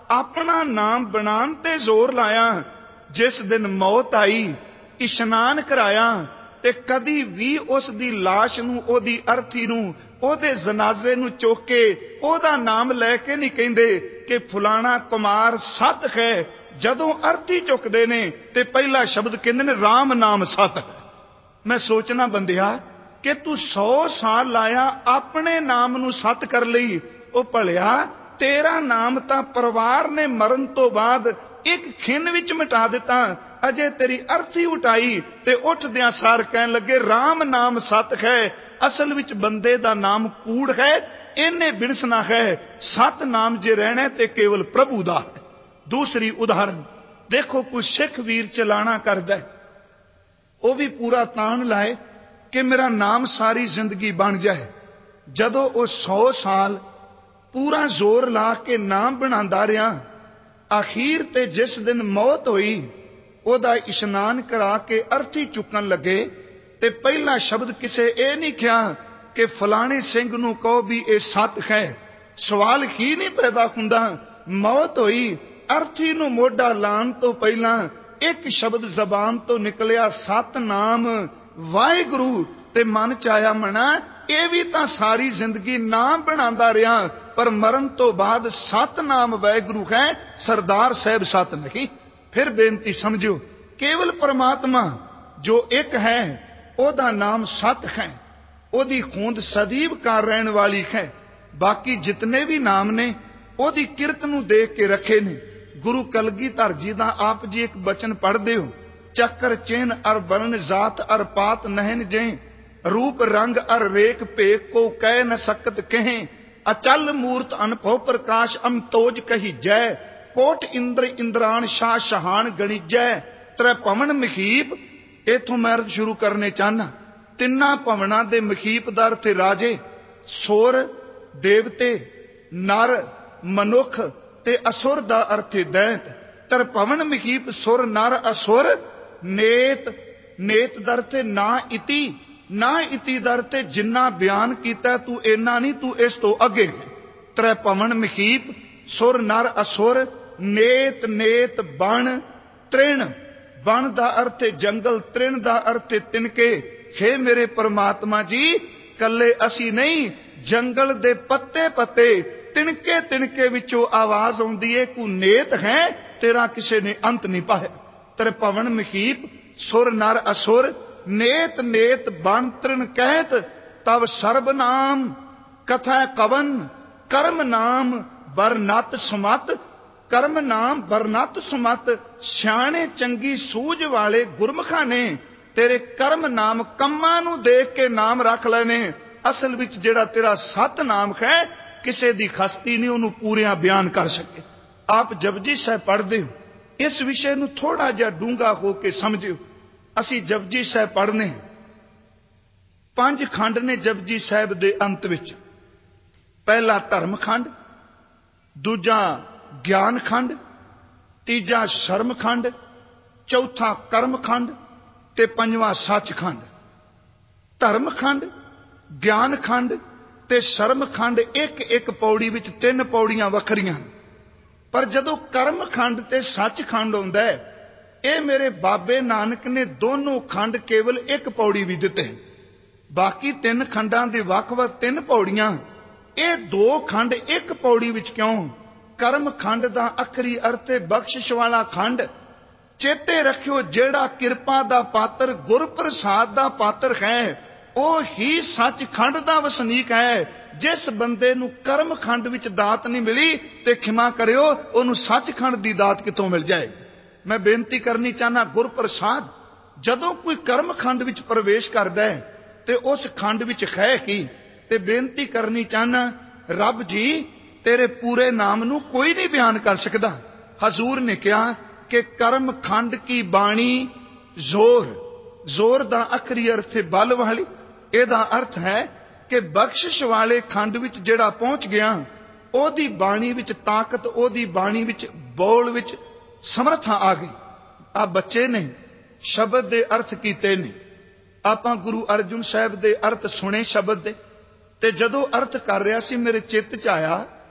ਆਪਣਾ ਨਾਮ ਬਣਾਉਣ ਤੇ ਜ਼ੋਰ ਲਾਇਆ। ਜਿਸ ਦਿਨ ਮੌਤ ਆਈ ਇਸ਼ਨਾਨ ਕਰਾਇਆ ਤੇ ਕਦੀ ਵੀ ਉਸ ਦੀ ਲਾਸ਼ ਨੂੰ, ਉਹਦੀ ਅਰਥੀ ਨੂੰ, ਉਹਦੇ ਜਨਾਜ਼ੇ ਨੂੰ ਚੁੱਕ ਕੇ ਉਹਦਾ ਨਾਮ ਲੈ ਕੇ ਨਹੀਂ ਕਹਿੰਦੇ ਕਿ ਫਲਾਣਾ ਕੁਮਾਰ ਸਤ ਹੈ। ਜਦੋਂ ਅਰਥੀ ਚੁੱਕਦੇ ਨੇ ਤੇ ਪਹਿਲਾ ਸ਼ਬਦ ਕਹਿੰਦੇ ਨੇ ਰਾਮ ਨਾਮ ਸਤ ਹੈ। ਮੈਂ ਸੋਚਣਾ ਬੰਦਿਆ ਕਿ ਤੂੰ ਸੌ ਸਾਲ ਲਾਇਆ ਆਪਣੇ ਨਾਮ ਨੂੰ ਸਤ ਕਰ ਲਈ। ਉਹ ਭਲਿਆ ਤੇਰਾ ਨਾਮ ਤਾਂ ਪਰਿਵਾਰ ਨੇ ਮਰਨ ਤੋਂ ਬਾਅਦ ਇੱਕ ਖਿੰਨ ਵਿੱਚ ਮਿਟਾ ਦਿੱਤਾ। ਅਜੇ ਤੇਰੀ ਅਰਥੀ ਉਠਾਈ ਤੇ ਉੱਠਦਿਆਂ ਸਾਰ ਕਹਿਣ ਲੱਗੇ ਰਾਮ ਨਾਮ ਸਤ ਹੈ। ਅਸਲ ਵਿੱਚ ਬੰਦੇ ਦਾ ਨਾਮ ਕੂੜ ਹੈ, ਇਹਨੇ ਬਿਨਸਣਾ ਹੈ। ਸਤ ਨਾਮ ਜੇ ਰਹਿਣਾ ਤੇ ਕੇਵਲ ਪ੍ਰਭੂ ਦਾ ਹੈ। ਦੂਸਰੀ ਉਦਾਹਰਨ ਦੇਖੋ, ਕੋਈ ਸਿੱਖ ਵੀਰ ਚਲਾਣਾ ਕਰਦਾ, ਉਹ ਵੀ ਪੂਰਾ ਤਾਣ ਲਾਏ ਕਿ ਮੇਰਾ ਨਾਮ ਸਾਰੀ ਜ਼ਿੰਦਗੀ ਬਣ ਜਾਏ। ਜਦੋਂ ਉਹ ਸੌ ਸਾਲ ਪੂਰਾ ਜ਼ੋਰ ਲਾ ਕੇ ਨਾਮ ਬਣਾਉਂਦਾ ਰਿਹਾ, ਅਖੀਰ ਤੇ ਜਿਸ ਦਿਨ ਮੌਤ ਹੋਈ ਉਹਦਾ ਇਸ਼ਨਾਨ ਕਰਾ ਕੇ ਅਰਥੀ ਚੁੱਕਣ ਲੱਗੇ ਤੇ ਪਹਿਲਾ ਸ਼ਬਦ ਕਿਸੇ ਇਹ ਨਹੀਂ ਕਿਹਾ ਕਿ ਫਲਾਣੇ ਸਿੰਘ ਨੂੰ ਕਹੋ ਵੀ ਇਹ ਸਤ ਹੈ। ਸਵਾਲ ਹੀ ਨਹੀਂ ਪੈਦਾ ਹੁੰਦਾ। ਮੌਤ ਹੋਈ, ਅਰਥੀ ਨੂੰ ਮੋਢਾ ਲਾਉਣ ਤੋਂ ਪਹਿਲਾਂ ਇੱਕ ਸ਼ਬਦ ਜ਼ਬਾਨ ਤੋਂ ਨਿਕਲਿਆ ਸਤਨਾਮ ਵਾਹਿਗੁਰੂ। ਤੇ ਮਨ ਚ ਆਇਆ ਮਣਾ ਇਹ ਵੀ ਤਾਂ ਸਾਰੀ ਜ਼ਿੰਦਗੀ ਨਾਮ ਬਣਾਉਂਦਾ ਰਿਹਾ, ਪਰ ਮਰਨ ਤੋਂ ਬਾਅਦ ਸਤਨਾਮ ਵਾਹਿਗੁਰੂ ਹੈ, ਸਰਦਾਰ ਸਾਹਿਬ ਸਤ ਨਹੀਂ। ਫਿਰ ਬੇਨਤੀ ਸਮਝਿਓ, ਕੇਵਲ ਪਰਮਾਤਮਾ ਜੋ ਇੱਕ ਹੈ ਉਹਦਾ ਨਾਮ ਸਤ ਹੈ, ਉਹਦੀ ਹੋਂਦ ਸਦੀਵ ਕਰ ਰਹਿਣ ਵਾਲੀ ਹੈ। ਬਾਕੀ ਜਿਤਨੇ ਵੀ ਨਾਮ ਨੇ ਉਹਦੀ ਕਿਰਤ ਨੂੰ ਦੇਖ ਕੇ ਰੱਖੇ ਨੇ। ਗੁਰੂ ਕਲਗੀਧਰ ਜੀ ਦਾ ਆਪ ਜੀ ਇੱਕ ਬਚਨ ਪੜ੍ਹਦੇ ਹੋ, ਚੱਕਰ ਚਿੰਨ ਅਰ ਬਰਨ ਜਾਤ ਅਰ ਪਾਤ ਨਹਿਨ ਜੇ, रूप रंग अर रेख भेक को कह न सकत कहें, अचल मूर्त अनभव प्रकाश अमतोज कही जय, कोट इंद्र इंद्रान शाह शहान गणी जय, त्रै पवन मखीप। इथों मैं अर्थ शुरू करने चाहना। तिन्ना भवना दे मखीप दा अर्थ राजे, सोर देवते, नर मनुख ते असुर दा अर्थ दैत। तर पवन मखीप सुर नर असुर, नेत नेत दा अर्थ ना इति, ना इति ਦਰ ਤੇ ਜਿੰਨਾ ਬਿਆਨ ਕੀਤਾ ਤੂੰ ਇੰਨਾ ਨਹੀਂ, ਤੂੰ ਇਸ ਤੋਂ ਅੱਗੇ। ਤ੍ਰੈ ਪਵਨ ਮਖੀਪ, ਸੁਰ ਨਰ ਅਸੁਰ, ਨੇਤ ਨੇਤ ਬਣ ਤ੍ਰਿਣ। ਬਣ ਦਾ ਅਰਥ ਹੈ ਜੰਗਲ, ਤ੍ਰਿਣ ਦਾ ਅਰਥ ਹੈ ਤਿਨਕੇ। ਹੇ ਮੇਰੇ ਪਰਮਾਤਮਾ ਜੀ, ਕੱਲੇ ਅਸੀਂ ਨਹੀਂ, ਜੰਗਲ ਦੇ ਪੱਤੇ ਪੱਤੇ ਤਿਨਕੇ ਤਿਨਕੇ ਵਿੱਚੋਂ ਆਵਾਜ਼ ਆਉਂਦੀ ਏ, ਕੋ ਨੇਤ ਹੈ ਤੇਰਾ ਕਿਸੇ ਨੇ ਅੰਤ ਨਹੀਂ ਪਾਇਆ। ਤ੍ਰੈ ਪਵਨ ਮਖੀਪ, ਸੁਰ ਨਰ ਅਸੁਰ, नेत नेत बन तृण कहत, तब सर्ब नाम कथा कवन, कर्म नाम बरनत सुमत। कर्म नाम बरनत सुमत, सियाणे चंगी सूझ वाले गुरमुखां ने तेरे कर्म नाम कम्मां नूं देख के नाम रख लेने। असल विच जिहड़ा तेरा सत नाम है, किसे दी खस्ती नहीं उहनूं पूरियां बयान कर सके। आप जपजी साहिब पढ़दे हो, इस विषय नूं थोड़ा जिहा डूंगा हो के समझिओ। ਅਸੀਂ ਜਪਜੀ ਸਾਹਿਬ ਪੜ੍ਹਨੇ, ਪੰਜ ਖੰਡ ਨੇ ਜਪਜੀ ਸਾਹਿਬ ਦੇ ਅੰਤ ਵਿੱਚ। ਪਹਿਲਾ ਧਰਮ ਖੰਡ, ਦੂਜਾ ਗਿਆਨ ਖੰਡ, ਤੀਜਾ ਸ਼ਰਮ ਖੰਡ, ਚੌਥਾ ਕਰਮ ਖੰਡ ਤੇ ਪੰਜਵਾਂ ਸੱਚ ਖੰਡ। ਧਰਮ ਖੰਡ, ਗਿਆਨ ਖੰਡ ਤੇ ਸ਼ਰਮ ਖੰਡ ਇੱਕ ਇੱਕ ਪੌੜੀ ਵਿੱਚ ਤਿੰਨ ਪੌੜੀਆਂ ਵੱਖਰੀਆਂ। ਪਰ ਜਦੋਂ ਕਰਮ ਖੰਡ ਤੇ ਸੱਚ ਖੰਡ ਆਉਂਦਾ ਹੈ, ਇਹ ਮੇਰੇ ਬਾਬੇ ਨਾਨਕ ਨੇ ਦੋਨੋਂ ਖੰਡ ਕੇਵਲ ਇੱਕ ਪੌੜੀ ਵੀ ਦਿੱਤੇ। ਬਾਕੀ ਤਿੰਨ ਖੰਡਾਂ ਦੇ ਵੱਖ-ਵੱਖ ਤਿੰਨ ਪੌੜੀਆਂ, ਇਹ ਦੋ ਖੰਡ ਇੱਕ ਪੌੜੀ ਵਿੱਚ ਕਿਉਂ? ਕਰਮ ਖੰਡ ਦਾ ਆਖਰੀ ਅਰਥ ਹੈ ਬਖਸ਼ਿਸ਼ ਵਾਲਾ ਖੰਡ। ਚੇਤੇ ਰੱਖਿਓ, ਜਿਹੜਾ ਕਿਰਪਾ ਦਾ ਪਾਤਰ, ਗੁਰਪ੍ਰਸਾਦ ਦਾ ਪਾਤਰ ਹੈ, ਉਹ ਹੀ ਸੱਚਖੰਡ ਦਾ ਵਸਨੀਕ ਹੈ। ਜਿਸ ਬੰਦੇ ਨੂੰ ਕਰਮ ਖੰਡ ਵਿੱਚ ਦਾਤ ਨਹੀਂ ਮਿਲੀ ਤੇ ਖਿਮਾ ਕਰਿਓ, ਉਹਨੂੰ ਸੱਚਖੰਡ ਦੀ ਦਾਤ ਕਿੱਥੋਂ ਮਿਲ ਜਾਏ? मैं बेनती करनी चाहना, गुरप्रसाद जदों कोई कर्म खंड विच प्रवेश करदा है ते उस खंड विच है की, ते बेनती करनी चाहना, रब जी तेरे पूरे नाम नूं कोई नहीं बयान कर सकदा। हजूर ने कहा कि कर्म खंड की बाणी जोर, जोर दा आखरी अर्थ है बल वाली। एदा अर्थ है कि बख्शिश वाले खंड विच जिहड़ा पहुंच गया, ओदी बाणी विच ताकत, ओदी बाणी विच बोल विच ਸਮਰਥਾ ਆ ਗਈ। ਆ ਬੱਚੇ ਨੇ ਸ਼ਬਦ ਦੇ ਅਰਥ ਕੀਤੇ ਨੇ। ਆਪਾਂ ਗੁਰੂ ਅਰਜੁਨ ਸਾਹਿਬ ਦੇ ਅਰਥ ਸੁਣੇ ਸ਼ਬਦ ਦੇ, ਤੇ ਜਦੋਂ ਅਰਥ ਕਰ ਰਿਹਾ ਸੀ ਮੇਰੇ ਚਿੱਤ 'ਚ ਆਇਆ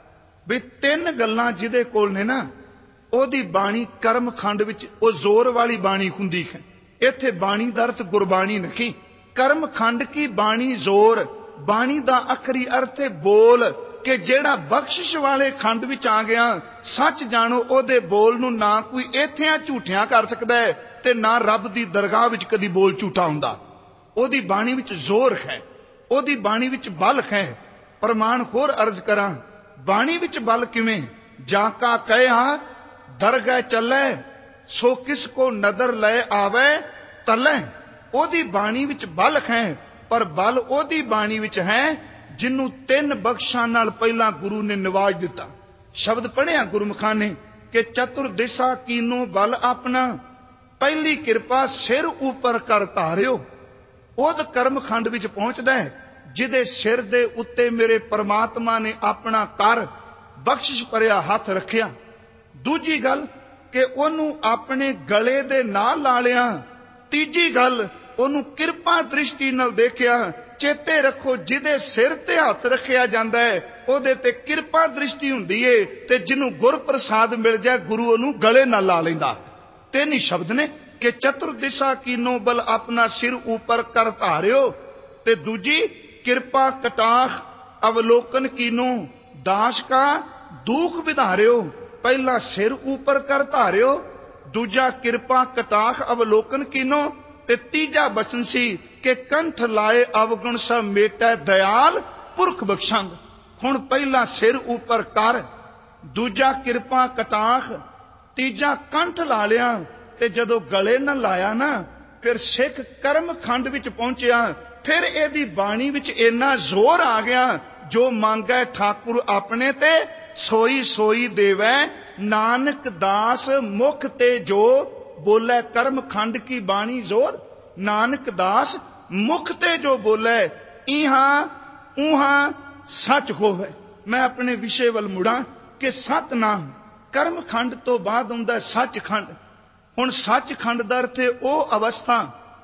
ਵੀ ਤਿੰਨ ਗੱਲਾਂ ਜਿਹਦੇ ਕੋਲ ਨੇ ਨਾ, ਉਹਦੀ ਬਾਣੀ ਕਰਮ ਖੰਡ ਵਿੱਚ ਉਹ ਜ਼ੋਰ ਵਾਲੀ ਬਾਣੀ ਹੁੰਦੀ ਹੈ। ਇੱਥੇ ਬਾਣੀ ਦਾ ਅਰਥ ਗੁਰਬਾਣੀ ਨਹੀਂ, ਕਰਮ ਖੰਡ ਕੀ ਬਾਣੀ ਜ਼ੋਰ। ਬਾਣੀ ਦਾ ਆਖਰੀ ਅਰਥ ਹੈ ਬੋਲ, ਕਿ ਜਿਹੜਾ ਬਖਸ਼ਿਸ਼ ਵਾਲੇ ਖੰਡ ਵਿੱਚ ਆ ਗਿਆ, ਸੱਚ ਜਾਣੋ ਉਹਦੇ ਬੋਲ ਨੂੰ ਨਾ ਕੋਈ ਇੱਥਿਆਂ ਝੂਠਿਆਂ ਕਰ ਸਕਦਾ ਹੈ ਤੇ ਨਾ ਰੱਬ ਦੀ ਦਰਗਾਹ ਵਿੱਚ ਕਦੀ ਬੋਲ ਝੂਠਾ ਹੁੰਦਾ। ਉਹਦੀ ਬਾਣੀ ਵਿੱਚ ਜ਼ੋਰ ਹੈ, ਉਹਦੀ ਬਾਣੀ ਵਿੱਚ ਬਲ ਹੈ। ਪ੍ਰਮਾਣ ਹੋਰ ਅਰਜ਼ ਕਰਾਂ, ਬਾਣੀ ਵਿੱਚ ਬਲ ਕਿਵੇਂ? ਜਾਂ ਕਾ ਕਹਿਆ ਦਰਗਹਿ ਚੱਲੇ, ਸੋ ਕਿਸ ਕੋ ਨਦਰ ਲੈ ਆਵੇ ਤਲੇ। ਉਹਦੀ ਬਾਣੀ ਵਿੱਚ ਬਲ ਹੈ, ਪਰ ਬਲ ਉਹਦੀ ਬਾਣੀ ਵਿੱਚ ਹੈ ਜਿਹਨੂੰ ਤਿੰਨ ਬਖਸ਼ਾਂ ਨਾਲ ਪਹਿਲਾਂ ਗੁਰੂ ਨੇ ਨਿਵਾਜ ਦਿੱਤਾ। ਸ਼ਬਦ ਪੜ੍ਹਿਆ ਗੁਰਮੁਖਾਂ ਨੇ ਕਿ ਚਤੁਰ ਦਿਸ਼ਾ ਕੀਨੋ ਬਲ ਆਪਣਾ, ਪਹਿਲੀ ਕਿਰਪਾ ਸਿਰ ਉੱਪਰ ਕਰ ਧਾਰਿਓ। ਉਹਦ ਕਰਮ ਖੰਡ ਵਿੱਚ ਪਹੁੰਚਦਾ ਹੈ ਜਿਹਦੇ ਸਿਰ ਦੇ ਉੱਤੇ ਮੇਰੇ ਪਰਮਾਤਮਾ ਨੇ ਆਪਣਾ ਕਰ ਬਖਸ਼ਿਸ਼ ਭਰਿਆ ਹੱਥ ਰੱਖਿਆ। ਦੂਜੀ ਗੱਲ ਕਿ ਉਹਨੂੰ ਆਪਣੇ ਗਲੇ ਦੇ ਨਾਲ ਲਾ ਲਿਆ। ਤੀਜੀ ਗੱਲ, ਉਹਨੂੰ ਕਿਰਪਾ ਦ੍ਰਿਸ਼ਟੀ ਨਾਲ ਦੇਖਿਆ। ਚੇਤੇ ਰੱਖੋ, ਜਿਹਦੇ ਸਿਰ ਤੇ ਹੱਥ ਰੱਖਿਆ ਜਾਂਦਾ ਹੈ ਉਹਦੇ ਤੇ ਕਿਰਪਾ ਦ੍ਰਿਸ਼ਟੀ ਹੁੰਦੀ ਏ, ਤੇ ਜਿਹਨੂੰ ਗੁਰ ਪ੍ਰਸਾਦ ਮਿਲ ਜਾਏ ਗੁਰੂ ਉਹਨੂੰ ਗਲੇ ਨਾਲ ਲਾ ਲੈਂਦਾ। ਤਿੰਨ ਹੀ ਸ਼ਬਦ ਨੇ ਕਿ ਚਤੁਰ ਦਿਸ਼ਾ ਕੀਨੋ ਬਲ ਆਪਣਾ ਸਿਰ ਉੱਪਰ ਕਰ ਧਾਰਿਓ, ਤੇ ਦੂਜੀ ਕਿਰਪਾ ਕਟਾਖ ਅਵਲੋਕਨ ਕੀਨੋ ਦਾਸ ਕਾ ਦੁੱਖ ਵਿਧਾਰਿਓ। ਪਹਿਲਾ ਸਿਰ ਉੱਪਰ ਕਰ ਧਾਰਿਓ, ਦੂਜਾ ਕਿਰਪਾ ਕਟਾਖ ਅਵਲੋਕਨ ਕੀਨੋ, ਤੇ ਤੀਜਾ ਬਚਨ ਸੀ ਕਿ ਕੰਠ ਲਾਏ ਅਵਗੁਣ ਸਭ ਮੇਟੈ ਦਇਆਲ ਪੁਰਖ ਬਖਸ਼ੰਗ। ਹੁਣ ਪਹਿਲਾ ਸਿਰ ਉੱਪਰ ਕਰ, ਦੂਜਾ ਕਿਰਪਾ ਕਟਾਖ, ਤੀਜਾ ਕੰਠ ਲਾ ਲਿਆ, ਤੇ ਜਦੋਂ ਗਲੇ ਨਾਲ ਲਾਇਆ ਨਾ ਫਿਰ ਸਿੱਖ ਕਰਮ ਖੰਡ ਵਿੱਚ ਪਹੁੰਚਿਆ। ਫਿਰ ਇਹਦੀ ਬਾਣੀ ਵਿੱਚ ਇੰਨਾ ਜ਼ੋਰ ਆ ਗਿਆ, ਜੋ ਮੰਗੈ ਠਾਕੁਰ ਆਪਣੇ ਤੇ ਸੋਈ ਸੋਈ ਦੇਵੈ, ਨਾਨਕ ਦਾਸ ਮੁਖ ਤੇ ਜੋ ਬੋਲੇ। ਕਰਮ ਖੰਡ ਕੀ ਬਾਣੀ ਜ਼ੋਰ, ਨਾਨਕ ਦਾਸ ਮੁਖ ਤੇ ਜੋ ਬੋਲੇ, ਇਹਾਂ ਉਹਾਂ ਸੱਚ ਹੋਵੇ। ਮੈਂ ਆਪਣੇ ਵਿਸ਼ੇ ਵੱਲ ਮੁੜਾਂ ਕਿ ਸਤਨਾਮ ਕਰਮ ਖੰਡ ਤੋਂ ਬਾਅਦ ਹੁੰਦਾ ਸੱਚਖੰਡ। ਹੁਣ ਸੱਚਖੰਡ ਦਾ ਅਰਥ ਹੈ ਉਹ ਅਵਸਥਾ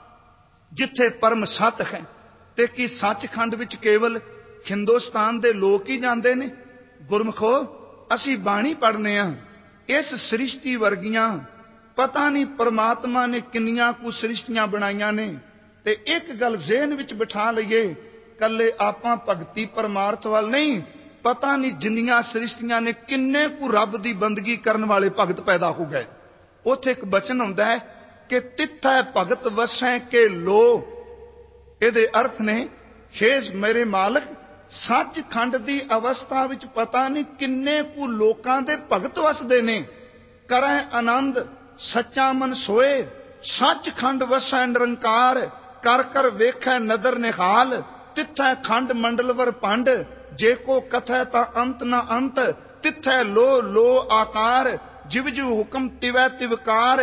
ਜਿੱਥੇ ਪਰਮ ਸਤ ਹੈ। ਤੇ ਕੀ ਸੱਚਖੰਡ ਵਿੱਚ ਕੇਵਲ ਹਿੰਦੁਸਤਾਨ ਦੇ ਲੋਕ ਹੀ ਜਾਂਦੇ ਨੇ? ਗੁਰਮਖੋ, ਅਸੀਂ ਬਾਣੀ ਪੜ੍ਹਨੇ ਆ, ਇਸ ਸ੍ਰਿਸ਼ਟੀ ਵਰਗੀਆਂ ਪਤਾ ਨਹੀਂ ਪਰਮਾਤਮਾ ਨੇ ਕਿੰਨੀਆਂ ਕੁ ਸ੍ਰਿਸ਼ਟੀਆਂ ਬਣਾਈਆਂ ਨੇ। ਤੇ ਇੱਕ ਗੱਲ ਜ਼ਿਹਨ ਵਿੱਚ ਬਿਠਾ ਲਈਏ, ਕੱਲੇ ਆਪਾਂ ਭਗਤੀ ਪਰਮਾਰਥ ਵੱਲ ਨਹੀਂ, ਪਤਾ ਨਹੀਂ ਜਿੰਨੀਆਂ ਸ੍ਰਿਸ਼ਟੀਆਂ ਨੇ ਕਿੰਨੇ ਕੁ ਰੱਬ ਦੀ ਬੰਦਗੀ ਕਰਨ ਵਾਲੇ ਭਗਤ ਪੈਦਾ ਹੋ ਗਏ। ਉੱਥੇ ਇੱਕ ਬਚਨ ਹੁੰਦਾ ਹੈ ਕਿ ਤਿੱਥੈ ਭਗਤ ਵਸੈ ਕੇ ਲੋ। ਇਹਦੇ ਅਰਥ ਨੇ, ਖੇਸ ਮੇਰੇ ਮਾਲਕ, ਸੱਚਖੰਡ ਦੀ ਅਵਸਥਾ ਵਿੱਚ ਪਤਾ ਨਹੀਂ ਕਿੰਨੇ ਕੁ ਲੋਕਾਂ ਦੇ ਭਗਤ ਵਸਦੇ ਨੇ। ਕਰੈ ਆਨੰਦ ਸੱਚਾ ਮਨ ਸੋਏ, ਸੱਚਖੰਡ ਵਸੈ ਨਿਰੰਕਾਰ, ਕਰ ਕਰ ਵੇਖੈ ਨਦਰ ਨਿਹਾਲ, ਤਿੱਥੈ ਖੰਡ ਮੰਡਲਵਰ ਭੰਡ, ਜੇ ਕੋ ਕਥੈ ਤਾਂ ਅੰਤ ਨਾ ਅੰਤ, ਤਿੱਥੈ ਲੋ ਲੋ ਆਕਾਰ, ਜਿਵ ਜਿਵ ਹੁਕਮ ਤਿਵੈ ਤਿਵਕਾਰ,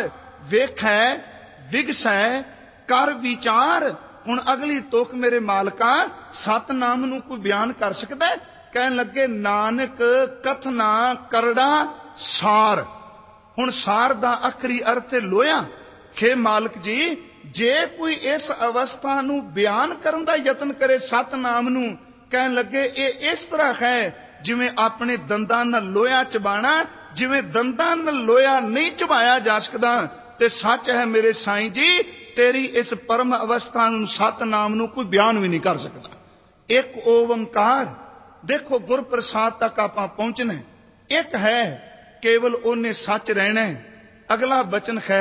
ਵੇਖੈ ਵਿਗਸੈ ਕਰ ਵਿਚਾਰ। ਹੁਣ ਅਗਲੀ ਤੁਕ ਮੇਰੇ ਮਾਲਕਾ, ਸਤਨਾਮ ਨੂੰ ਕੋਈ ਬਿਆਨ ਕਰ ਸਕਦਾ? ਕਹਿਣ ਲੱਗੇ ਨਾਨਕ ਕਥਨਾ ਕਰੜਾ ਸਾਰ। ਹੁਣ ਸਾਰ ਦਾ ਆਖਰੀ ਅਰਥ ਹੈ ਲੋਹਾ। ਖੇ ਮਾਲਕ ਜੀ, ਜੇ ਕੋਈ ਇਸ ਅਵਸਥਾ ਨੂੰ ਬਿਆਨ ਕਰਨ ਦਾ ਯਤਨ ਕਰੇ ਸਤਨਾਮ ਨੂੰ, ਕਹਿਣ ਲੱਗੇ ਇਹ ਇਸ ਤਰ੍ਹਾਂ ਹੈ ਜਿਵੇਂ ਆਪਣੇ ਦੰਦਾਂ ਨਾਲ ਲੋਹਾ ਚਬਾਣਾ, ਜਿਵੇਂ ਦੰਦਾਂ ਨਾਲ ਲੋਹਾ ਨਹੀਂ ਚਬਾਇਆ ਜਾ ਸਕਦਾ। ਤੇ ਸੱਚ ਹੈ ਮੇਰੇ ਸਾਈਂ ਜੀ, ਤੇਰੀ ਇਸ ਪਰਮ ਅਵਸਥਾ ਨੂੰ ਸਤਨਾਮ ਨੂੰ ਕੋਈ ਬਿਆਨ ਵੀ ਨਹੀਂ ਕਰ ਸਕਦਾ। ਇੱਕ ਓੰਕਾਰ। ਦੇਖੋ ਗੁਰਪ੍ਰਸਾਦ ਤੱਕ ਆਪਾਂ ਪਹੁੰਚਣਾ, ਇੱਕ ਹੈ ਕੇਵਲ ਉਹਨੇ ਸੱਚ ਰਹਿਣਾ। ਅਗਲਾ ਬਚਨ ਹੈ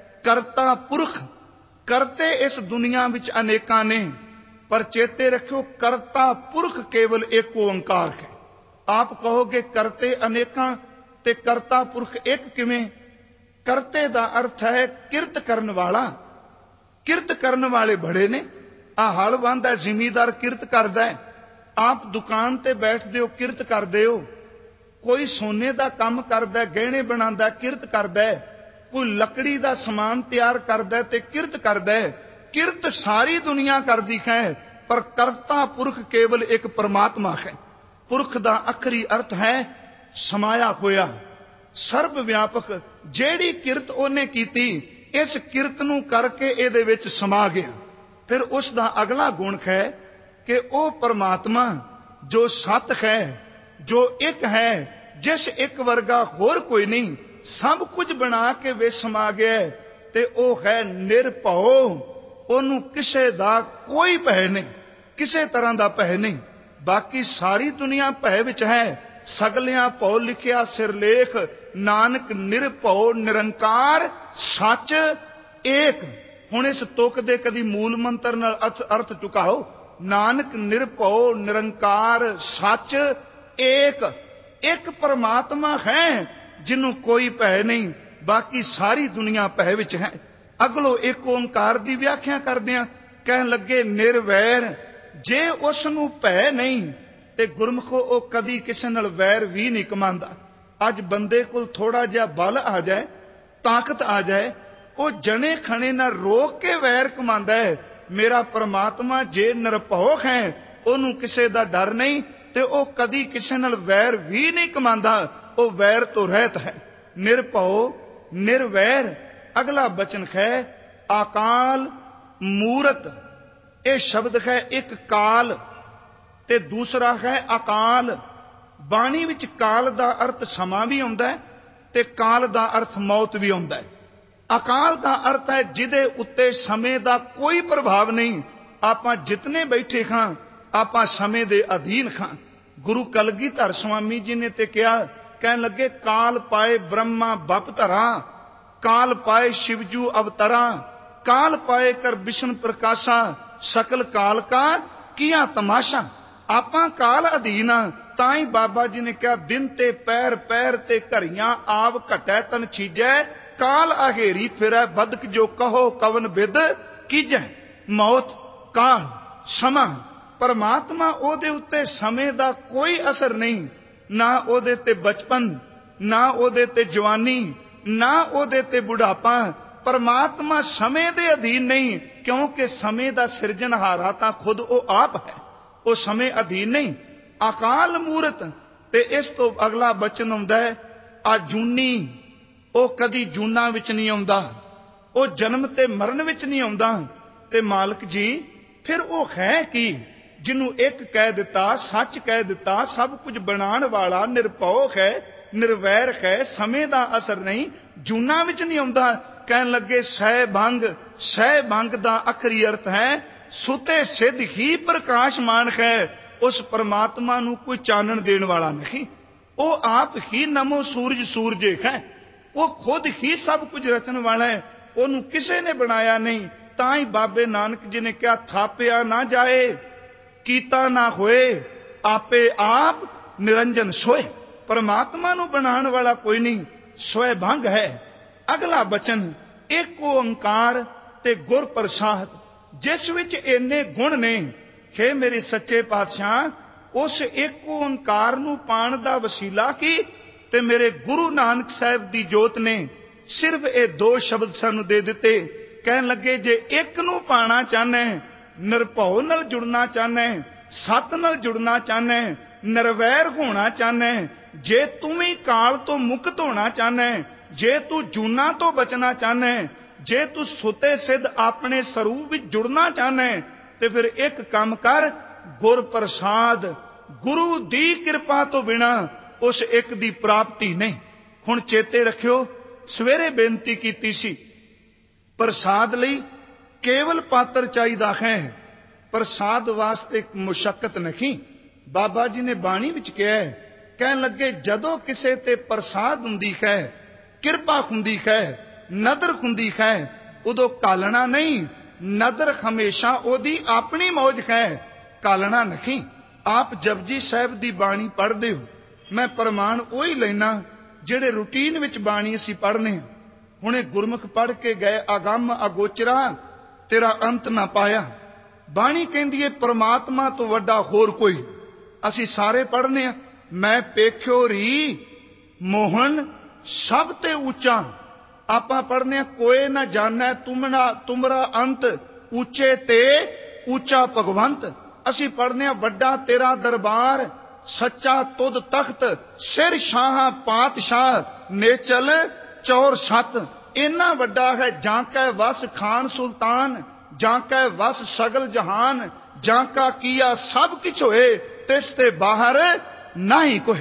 ਕਰਤਾ ਪੁਰਖ। ਕਰਤੇ ਇਸ ਦੁਨੀਆ ਵਿੱਚ ਅਨੇਕਾਂ ਨੇ, ਪਰ ਚੇਤੇ ਰੱਖਿਓ ਕਰਤਾ ਪੁਰਖ ਕੇਵਲ ਇੱਕ ਓੰਕਾਰ ਹੈ। ਆਪ ਕਹੋਗੇ ਕਰਤੇ ਅਨੇਕਾਂ ਤੇ ਕਰਤਾ ਪੁਰਖ ਇੱਕ ਕਿਵੇਂ? ਕਰਤੇ ਦਾ ਅਰਥ ਹੈ ਕਿਰਤ ਕਰਨ ਵਾਲਾ। ਕਿਰਤ ਕਰਨ ਵਾਲੇ ਬੜੇ ਨੇ। ਆ ਹਲ ਵਾਹੁੰਦਾ ਜ਼ਿਮੀਦਾਰ ਕਿਰਤ ਕਰਦਾ ਹੈ। ਆਪ ਦੁਕਾਨ ਤੇ ਬੈਠਦੇ ਹੋ ਕਿਰਤ ਕਰਦੇ ਹੋ। ਕੋਈ ਸੋਨੇ ਦਾ ਕੰਮ ਕਰਦਾ, ਗਹਿਣੇ ਬਣਾਉਂਦਾ, ਕਿਰਤ ਕਰਦਾ ਹੈ। ਕੋਈ ਲੱਕੜੀ ਦਾ ਸਮਾਨ ਤਿਆਰ ਕਰਦਾ ਤੇ ਕਿਰਤ ਕਰਦਾ ਹੈ। ਕਿਰਤ ਸਾਰੀ ਦੁਨੀਆ ਕਰਦੀ ਹੈ, ਪਰ ਕਰਤਾ ਪੁਰਖ ਕੇਵਲ ਇੱਕ ਪਰਮਾਤਮਾ ਹੈ। ਪੁਰਖ ਦਾ ਆਖਰੀ ਅਰਥ ਹੈ ਸਮਾਇਆ ਹੋਇਆ, ਸਰਬ ਵਿਆਪਕ। ਜਿਹੜੀ ਕਿਰਤ ਉਹਨੇ ਕੀਤੀ, ਇਸ ਕਿਰਤ ਨੂੰ ਕਰਕੇ ਇਹਦੇ ਵਿੱਚ ਸਮਾ ਗਿਆ। ਫਿਰ ਉਸ ਦਾ ਅਗਲਾ ਗੁਣ ਹੈ ਕਿ ਉਹ ਪਰਮਾਤਮਾ ਜੋ ਸਤ ਹੈ, ਜੋ ਇੱਕ ਹੈ, ਜਿਸ ਇੱਕ ਵਰਗਾ ਹੋਰ ਕੋਈ ਨਹੀਂ, ਸਭ ਕੁਝ ਬਣਾ ਕੇ ਵੇ ਸਮਾ ਗਿਆ, ਤੇ ਉਹ ਹੈ ਨਿਰਭਉ। ਉਹਨੂੰ ਕਿਸੇ ਦਾ ਕੋਈ ਭੈ ਨਹੀਂ, ਕਿਸੇ ਤਰ੍ਹਾਂ ਦਾ ਭੈ ਨਹੀਂ। ਬਾਕੀ ਸਾਰੀ ਦੁਨੀਆ ਭੈ ਵਿੱਚ ਹੈ, ਸਗਲਿਆਂ ਭਉ ਲਿਖਿਆ ਸਿਰਲੇਖ। ਨਾਨਕ ਨਿਰਭਉ ਨਿਰੰਕਾਰ ਸੱਚ ਏਕ। ਹੁਣ ਇਸ ਤੁਕ ਦੇ ਕਦੀ ਮੂਲ ਮੰਤਰ ਨਾਲ ਅਰਥ ਅਰਥ ਚੁਕਾਓ। ਨਾਨਕ ਨਿਰਭਉ ਨਿਰੰਕਾਰ ਸੱਚ ਏਕ। ਇੱਕ ਪਰਮਾਤਮਾ ਹੈ ਜਿਹਨੂੰ ਕੋਈ ਭੈ ਨਹੀਂ, ਬਾਕੀ ਸਾਰੀ ਦੁਨੀਆ ਭੈ ਵਿੱਚ ਹੈ। ਅਗਲੋ ਇੱਕ ਓੰਕਾਰ ਦੀ ਵਿਆਖਿਆ ਕਰਦਿਆਂ ਕਹਿਣ ਲੱਗੇ ਨਿਰਵੈਰ। ਜੇ ਉਸ ਨੂੰ ਭੈ ਨਹੀਂ ਤੇ ਗੁਰਮੁਖੋ ਉਹ ਕਦੀ ਕਿਸੇ ਨਾਲ ਵੈਰ ਵੀ ਨਹੀਂ ਕਮਾਉਂਦਾ। ਅੱਜ ਬੰਦੇ ਕੋਲ ਥੋੜਾ ਜਿਹਾ ਬਲ ਆ ਜਾਏ, ਤਾਕਤ ਆ ਜਾਏ, ਉਹ ਜਣੇ ਖਣੇ ਨਾਲ ਰੋਕ ਕੇ ਵੈਰ ਕਮਾਉਂਦਾ ਹੈ। ਮੇਰਾ ਪਰਮਾਤਮਾ ਜੇ ਨਿਰਭਉ ਹੈ, ਉਹਨੂੰ ਕਿਸੇ ਦਾ ਡਰ ਨਹੀਂ, ਤੇ ਉਹ ਕਦੀ ਕਿਸੇ ਨਾਲ ਵੈਰ ਵੀ ਨਹੀਂ ਕਮਾਉਂਦਾ। ਉਹ ਵੈਰ ਤੋਂ ਰਹਿਤ ਹੈ। ਨਿਰਭਉ ਨਿਰਵੈਰ। ਅਗਲਾ ਬਚਨ ਹੈ ਆਕਾਲ ਮੂਰਤ। ਇਹ ਸ਼ਬਦ ਹੈ ਇੱਕ ਕਾਲ ਤੇ ਦੂਸਰਾ ਹੈ ਅਕਾਲ। ਬਾਣੀ ਵਿੱਚ ਕਾਲ ਦਾ ਅਰਥ ਸਮਾਂ ਵੀ ਆਉਂਦਾ ਹੈ ਤੇ ਕਾਲ ਦਾ ਅਰਥ ਮੌਤ ਵੀ ਆਉਂਦਾ ਹੈ। ਅਕਾਲ ਦਾ ਅਰਥ ਹੈ ਜਿਹਦੇ ਉੱਤੇ ਸਮੇਂ ਦਾ ਕੋਈ ਪ੍ਰਭਾਵ ਨਹੀਂ। ਆਪਾਂ ਜਿਤਨੇ ਬੈਠੇ ਖਾਂ ਆਪਾਂ ਸਮੇਂ ਦੇ ਅਧੀਨ ਖਾਂ। ਗੁਰੂ ਕਲਗੀਧਰ ਸਵਾਮੀ ਜੀ ਨੇ ਤੇ ਕਿਹਾ, ਕਹਿਣ ਲੱਗੇ ਕਾਲ ਪਾਏ ਬ੍ਰਹਮਾ ਬਪ ਧਰਾ, ਕਾਲ ਪਾਏ ਸ਼ਿਵਜੂ ਅਵਤਰਾ, ਕਾਲ ਪਾਏ ਕਰ ਵਿਸ਼ਨ ਪ੍ਰਕਾਸ਼ਾ, ਸਕਲ ਕਾਲ ਕਾ ਕੀਆ ਤਮਾਸ਼ਾ। ਆਪਾਂ ਕਾਲ ਅਧੀਨ ਆ। ਤਾਂ ਹੀ ਬਾਬਾ ਜੀ ਨੇ ਕਿਹਾ ਦਿਨ ਤੇ ਪੈਰ, ਪੈਰ ਤੇ ਘਰੀਆਂ, ਆਪ ਘਟੈ ਤਨ ਛੀਜੈ, ਕਾਲ ਆਹੇਰੀ ਫਿਰੈ ਬਦਕ ਜੋ ਕਹੋ ਕਵਨ ਬਿਦ ਕੀਜੈ। ਮੌਤ, ਕਾਲ, ਸਮਾਂ। ਪਰਮਾਤਮਾ ਉਹਦੇ ਉੱਤੇ ਸਮੇਂ ਦਾ ਕੋਈ ਅਸਰ ਨਹੀਂ। ਨਾ ਉਹਦੇ ਤੇ ਬਚਪਨ, ਨਾ ਉਹਦੇ ਤੇ ਜਵਾਨੀ, ਨਾ ਉਹਦੇ ਤੇ ਬੁਢਾਪਾ। ਪਰਮਾਤਮਾ ਸਮੇਂ ਦੇ ਅਧੀਨ ਨਹੀਂ, ਕਿਉਂਕਿ ਸਮੇਂ ਦਾ ਸਿਰਜਣਹਾਰਾ ਤਾਂ ਖੁਦ ਉਹ ਆਪ ਹੈ। ਉਹ ਸਮੇਂ ਅਧੀਨ ਨਹੀਂ। ਅਕਾਲ ਮੂਰਤ। ਤੇ ਇਸ ਤੋਂ ਅਗਲਾ ਬਚਨ ਆਉਂਦਾ ਹੈ ਆਜੂਨੀ। ਉਹ ਕਦੀ ਜੂਨਾ ਵਿੱਚ ਨਹੀਂ ਆਉਂਦਾ, ਉਹ ਜਨਮ ਤੇ ਮਰਨ ਵਿੱਚ ਨਹੀਂ ਆਉਂਦਾ। ਤੇ ਮਾਲਕ ਜੀ ਫਿਰ ਉਹ ਹੈ ਕੀ ਜਿਹਨੂੰ ਇੱਕ ਕਹਿ ਦਿੱਤਾ, ਸੱਚ ਕਹਿ ਦਿੱਤਾ, ਸਭ ਕੁਝ ਬਣਾਉਣ ਵਾਲਾ ਨਿਰਭਉ ਹੈ, ਨਿਰਵੈਰ ਹੈ, ਸਮੇਂ ਦਾ ਅਸਰ ਨਹੀਂ, ਜੂਨਾ ਵਿੱਚ ਨਹੀਂ ਆਉਂਦਾ। ਕਹਿਣ ਲੱਗੇ ਸਹਿ ਭੰਗ। ਸਹਿ ਭੰਗ ਦਾ ਅਖਰੀ ਅਰਥ ਹੈ ਸੁਤੇ ਸਿੱਧ ਹੀ ਪ੍ਰਕਾਸ਼ਮਾਨ ਹੈ। ਉਸ ਪਰਮਾਤਮਾ ਨੂੰ ਕੋਈ ਚਾਨਣ ਦੇਣ ਵਾਲਾ ਨਹੀਂ। ਉਹ ਆਪ ਹੀ ਨਮੋ ਸੂਰਜ ਸੂਰਜੇ ਹੈ। ਉਹ ਖੁਦ ਹੀ ਸਭ ਕੁਝ ਰਚਣ ਵਾਲਾ ਹੈ, ਉਹਨੂੰ ਕਿਸੇ ਨੇ ਬਣਾਇਆ ਨਹੀਂ। ਤਾਂ ਹੀ ਬਾਬੇ ਨਾਨਕ ਜੀ ਨੇ ਕਿਹਾ ਥਾਪਿਆ ਨਾ ਜਾਏ, ਕੀਤਾ ਨਾ ਹੋਏ, ਆਪੇ ਆਪ ਨਿਰੰਜਨ ਸੋਏ। ਪਰਮਾਤਮਾ ਨੂੰ ਬਣਾਉਣ ਵਾਲਾ ਕੋਈ ਨਹੀਂ, ਸਵੈ ਭੰਗ ਹੈ। ਅਗਲਾ ਬਚਨ ਇੱਕ ਓੰਕਾਰ ਤੇ ਗੁਰ ਪ੍ਰਸਾਦ, ਜਿਸ ਵਿੱਚ ਇੰਨੇ ਗੁਣ ਨੇ। ਹੇ ਮੇਰੇ ਸੱਚੇ ਪਾਤਸ਼ਾਹ, ਉਸ ਇੱਕ ਓੰਕਾਰ ਨੂੰ ਪਾਣ ਦਾ ਵਸੀਲਾ ਕੀ ਤੇ ਮੇਰੇ ਗੁਰੂ ਨਾਨਕ ਸਾਹਿਬ ਦੀ ਜੋਤ ਨੇ ਸਿਰਫ ਇਹ ਦੋ ਸ਼ਬਦ ਸਾਨੂੰ ਦੇ ਦਿੱਤੇ। ਕਹਿਣ ਲੱਗੇ ਜੇ ਇੱਕ ਨੂੰ ਪਾਣਾ ਚਾਹਨਾ, ਨਿਰਭਉ ਨਾਲ ਜੁੜਨਾ ਚਾਹਨਾ, ਸਤ ਨਾਲ ਜੁੜਨਾ ਚਾਹਨਾ, ਨਿਰਵੈਰ ਹੋਣਾ ਚਾਹਨਾ, ਜੇ ਤੂੰ ਵੀ ਕਾਲ ਤੋਂ ਮੁਕਤ ਹੋਣਾ ਚਾਹਨਾ, ਜੇ ਤੂੰ ਜੂਨਾ ਤੋਂ ਬਚਣਾ ਚਾਹਨਾ, ਜੇ ਤੂੰ ਸੁਤੇ ਸਿੱਧ ਆਪਣੇ ਸਰੂਪ ਵਿੱਚ ਜੁੜਨਾ ਚਾਹਨਾ, ਤੇ ਫਿਰ ਇੱਕ ਕੰਮ ਕਰ, ਗੁਰ ਪ੍ਰਸਾਦ। ਗੁਰੂ ਦੀ ਕਿਰਪਾ ਤੋਂ ਬਿਨਾ ਉਸ ਇੱਕ ਦੀ ਪ੍ਰਾਪਤੀ ਨਹੀਂ। ਹੁਣ ਚੇਤੇ ਰੱਖਿਓ, ਸਵੇਰੇ ਬੇਨਤੀ ਕੀਤੀ ਸੀ ਪ੍ਰਸਾਦ ਲਈ ਕੇਵਲ ਪਾਤਰ ਚਾਹੀਦਾ ਹੈ, ਪ੍ਰਸਾਦ ਵਾਸਤੇ ਮੁਸ਼ੱਕਤ ਨਹੀਂ। ਬਾਬਾ ਜੀ ਨੇ ਬਾਣੀ ਵਿੱਚ ਕਿਹਾ, ਕਹਿਣ ਲੱਗੇ ਜਦੋਂ ਕਿਸੇ ਤੇ ਪ੍ਰਸਾਦ ਹੁੰਦੀ ਹੈ, ਕਿਰਪਾ ਹੁੰਦੀ ਹੈ, ਨਦਰ ਹੁੰਦੀ ਹੈ, ਉਦੋਂ ਕਾਲਣਾ ਨਹੀਂ। ਨਦਰ ਹਮੇਸ਼ਾ ਉਹਦੀ ਆਪਣੀ ਮੌਜ ਹੈ, ਕਾਲਣਾ ਨਹੀਂ। ਆਪ ਜਪਜੀ ਸਾਹਿਬ ਦੀ ਬਾਣੀ ਪੜ੍ਹਦੇ ਹੋ, ਮੈਂ ਪ੍ਰਮਾਣ ਉਹੀ ਲੈਣਾ ਜਿਹੜੇ ਰੂਟੀਨ ਵਿੱਚ ਬਾਣੀ ਅਸੀਂ ਪੜ੍ਹਨੇ। ਹੁਣੇ ਗੁਰਮੁਖ ਪੜ੍ਹ ਕੇ ਗਏ ਅਗੰਮ ਅਗੋਚਰਾ ਤੇਰਾ ਅੰਤ ਨਾ ਪਾਇਆ। ਬਾਣੀ ਕਹਿੰਦੀ ਹੈ ਪ੍ਰਮਾਤਮਾ ਤੋਂ ਵੱਡਾ ਹੋਰ ਕੋਈ। ਅਸੀਂ ਸਾਰੇ ਪੜ੍ਹਨੇ ਆ, ਮੈਂ ਪੇਖਿਓ ਰੀ ਮੋਹਨ ਸਭ ਤੇ ਉੱਚਾ। ਆਪਾਂ ਪੜ੍ਹਨੇ ਆ ਕੋਏ ਨਾ ਜਾਣੈ ਤੁਮਰਾ ਤੁਮਰਾ ਅੰਤ, ਉੱਚੇ ਤੇ ਉੱਚਾ ਭਗਵੰਤ। ਅਸੀਂ ਪੜ੍ਹਨੇ ਆ ਵੱਡਾ ਤੇਰਾ ਦਰਬਾਰ, ਸੱਚਾ ਤੁਧ ਤਖਤ, ਸਿਰ ਸ਼ਾਹ ਪਾਤਸ਼ਾਹ, ਨੇਚਲ ਚੌਰ ਸੱਤ। ਇੰਨਾ ਵੱਡਾ ਹੈ ਜਾਂ ਕੈ ਵਸ ਖਾਨ ਸੁਲਤਾਨ, ਜਾਂ ਕੈ ਵਸ ਸਗਲ ਜਹਾਨ, ਜਾਂ ਕਾ ਕੀਆ ਸਭ ਕਿਛ ਹੋਏ, ਤਿਸ ਤੇ ਬਾਹਰ ਨਾਹੀ ਕੋਏ।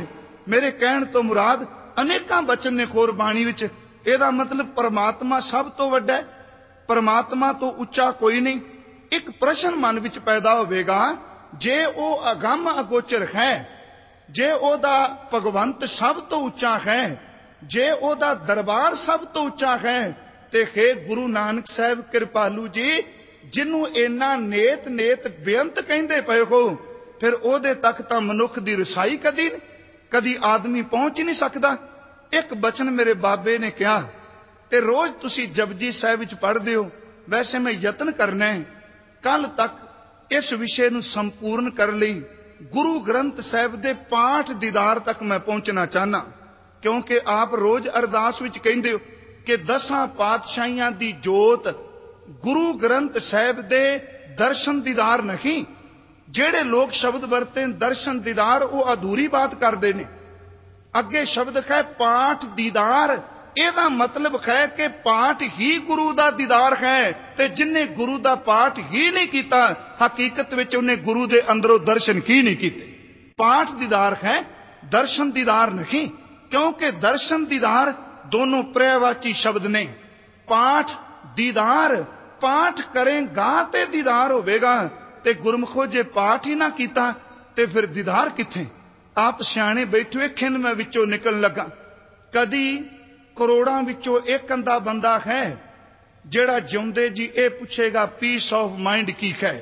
ਮੇਰੇ ਕਹਿਣ ਤੋਂ ਮੁਰਾਦ ਅਨੇਕਾਂ ਬਚਨ ਨੇ ਖੋਰ ਬਾਣੀ ਵਿੱਚ। ਇਹਦਾ ਮਤਲਬ ਪਰਮਾਤਮਾ ਸਭ ਤੋਂ ਵੱਡਾ ਹੈ, ਪਰਮਾਤਮਾ ਤੋਂ ਉੱਚਾ ਕੋਈ ਨਹੀਂ। ਇੱਕ ਪ੍ਰਸ਼ਨ ਮਨ ਵਿੱਚ ਪੈਦਾ ਹੋਵੇਗਾ, ਜੇ ਉਹ ਅਗੰਮ ਅਗੋਚਰ ਹੈ, ਜੇ ਉਹਦਾ ਭਗਵੰਤ ਸਭ ਤੋਂ ਉੱਚਾ ਹੈ, ਜੇ ਉਹਦਾ ਦਰਬਾਰ ਸਭ ਤੋਂ ਉੱਚਾ ਹੈ, ਤੇ ਹੇ ਗੁਰੂ ਨਾਨਕ ਸਾਹਿਬ ਕਿਰਪਾਲੂ ਜੀ, ਜਿਹਨੂੰ ਇੰਨਾ ਨੇਤ ਨੇਤ ਬੇਅੰਤ ਕਹਿੰਦੇ ਪਏ ਹੋ, ਫਿਰ ਉਹਦੇ ਤੱਕ ਤਾਂ ਮਨੁੱਖ ਦੀ ਰਸਾਈ ਕਦੀ ਕਦੀ ਆਦਮੀ ਪਹੁੰਚ ਹੀ ਨਹੀਂ ਸਕਦਾ। ਇੱਕ ਬਚਨ ਮੇਰੇ ਬਾਬੇ ਨੇ ਕਿਹਾ, ਤੇ ਰੋਜ਼ ਤੁਸੀਂ ਜਪਜੀ ਸਾਹਿਬ ਵਿੱਚ ਪੜ੍ਹਦੇ ਹੋ, ਵੈਸੇ ਮੈਂ ਯਤਨ ਕਰਨਾ ਹੈ ਕੱਲ ਤੱਕ ਇਸ ਵਿਸ਼ੇ ਨੂੰ ਸੰਪੂਰਨ ਕਰਨ ਲਈ ਗੁਰੂ ਗ੍ਰੰਥ ਸਾਹਿਬ ਦੇ ਪਾਠ ਦੀਦਾਰ ਤੱਕ ਮੈਂ ਪਹੁੰਚਣਾ ਚਾਹਨਾ, ਕਿਉਂਕਿ ਆਪ ਰੋਜ਼ ਅਰਦਾਸ ਵਿੱਚ ਕਹਿੰਦੇ ਹੋ ਕਿ ਦਸਾਂ ਪਾਤਸ਼ਾਹੀਆਂ ਦੀ ਜੋਤ ਗੁਰੂ ਗ੍ਰੰਥ ਸਾਹਿਬ ਦੇ ਦਰਸ਼ਨ ਦੀਦਾਰ ਨਹੀਂ। ਜਿਹੜੇ ਲੋਕ ਸ਼ਬਦ ਵਰਤੇ ਦਰਸ਼ਨ ਦੀਦਾਰ, ਉਹ ਅਧੂਰੀ ਬਾਤ ਕਰਦੇ ਨੇ। ਅੱਗੇ ਸ਼ਬਦ ਹੈ ਪਾਠ ਦੀਦਾਰ, ਇਹਦਾ ਮਤਲਬ ਹੈ ਕਿ ਪਾਠ ਹੀ ਗੁਰੂ ਦਾ ਦੀਦਾਰ ਹੈ, ਤੇ ਜਿਨੇ ਗੁਰੂ ਦਾ ਪਾਠ ਹੀ ਨਹੀਂ ਕੀਤਾ, ਹਕੀਕਤ ਵਿੱਚ ਉਹਨੇ ਗੁਰੂ ਦੇ ਅੰਦਰੋਂ ਦਰਸ਼ਨ ਹੀ ਨਹੀਂ ਕੀਤੇ। ਪਾਠ ਦੀਦਾਰ ਹੈ, ਦਰਸ਼ਨ ਦੀਦਾਰ ਨਹੀਂ, ਕਿਉਂਕਿ ਦਰਸ਼ਨ ਦੀਦਾਰ ਦੋਨੋਂ ਪ੍ਰਯਵਾਚੀ ਸ਼ਬਦ ਨੇ। ਪਾਠ ਦੀਦਾਰ, ਪਾਠ ਕਰੇਗਾ ਤੇ ਦੀਦਾਰ ਹੋਵੇਗਾ, ਤੇ ਗੁਰਮੁਖੋ ਜੇ ਪਾਠ ਹੀ ਨਾ ਕੀਤਾ ਤੇ ਫਿਰ ਦੀਦਾਰ ਕਿੱਥੇ। ਆਪ ਸਿਆਣੇ ਬੈਠੇ ਵੇਖੇ ਨੇ, ਮੈਂ ਵਿੱਚੋਂ ਨਿਕਲਣ ਲੱਗਾ। ਕਦੀ ਕਰੋੜਾਂ ਵਿੱਚੋਂ ਇੱਕ ਅੰਦਾ ਬੰਦਾ ਹੈ ਜਿਹੜਾ ਜਿਉਂਦੇ ਜੀ ਇਹ ਪੁੱਛੇਗਾ ਪੀਸ ਆਫ ਮਾਈਂਡ ਕੀ ਹੈ,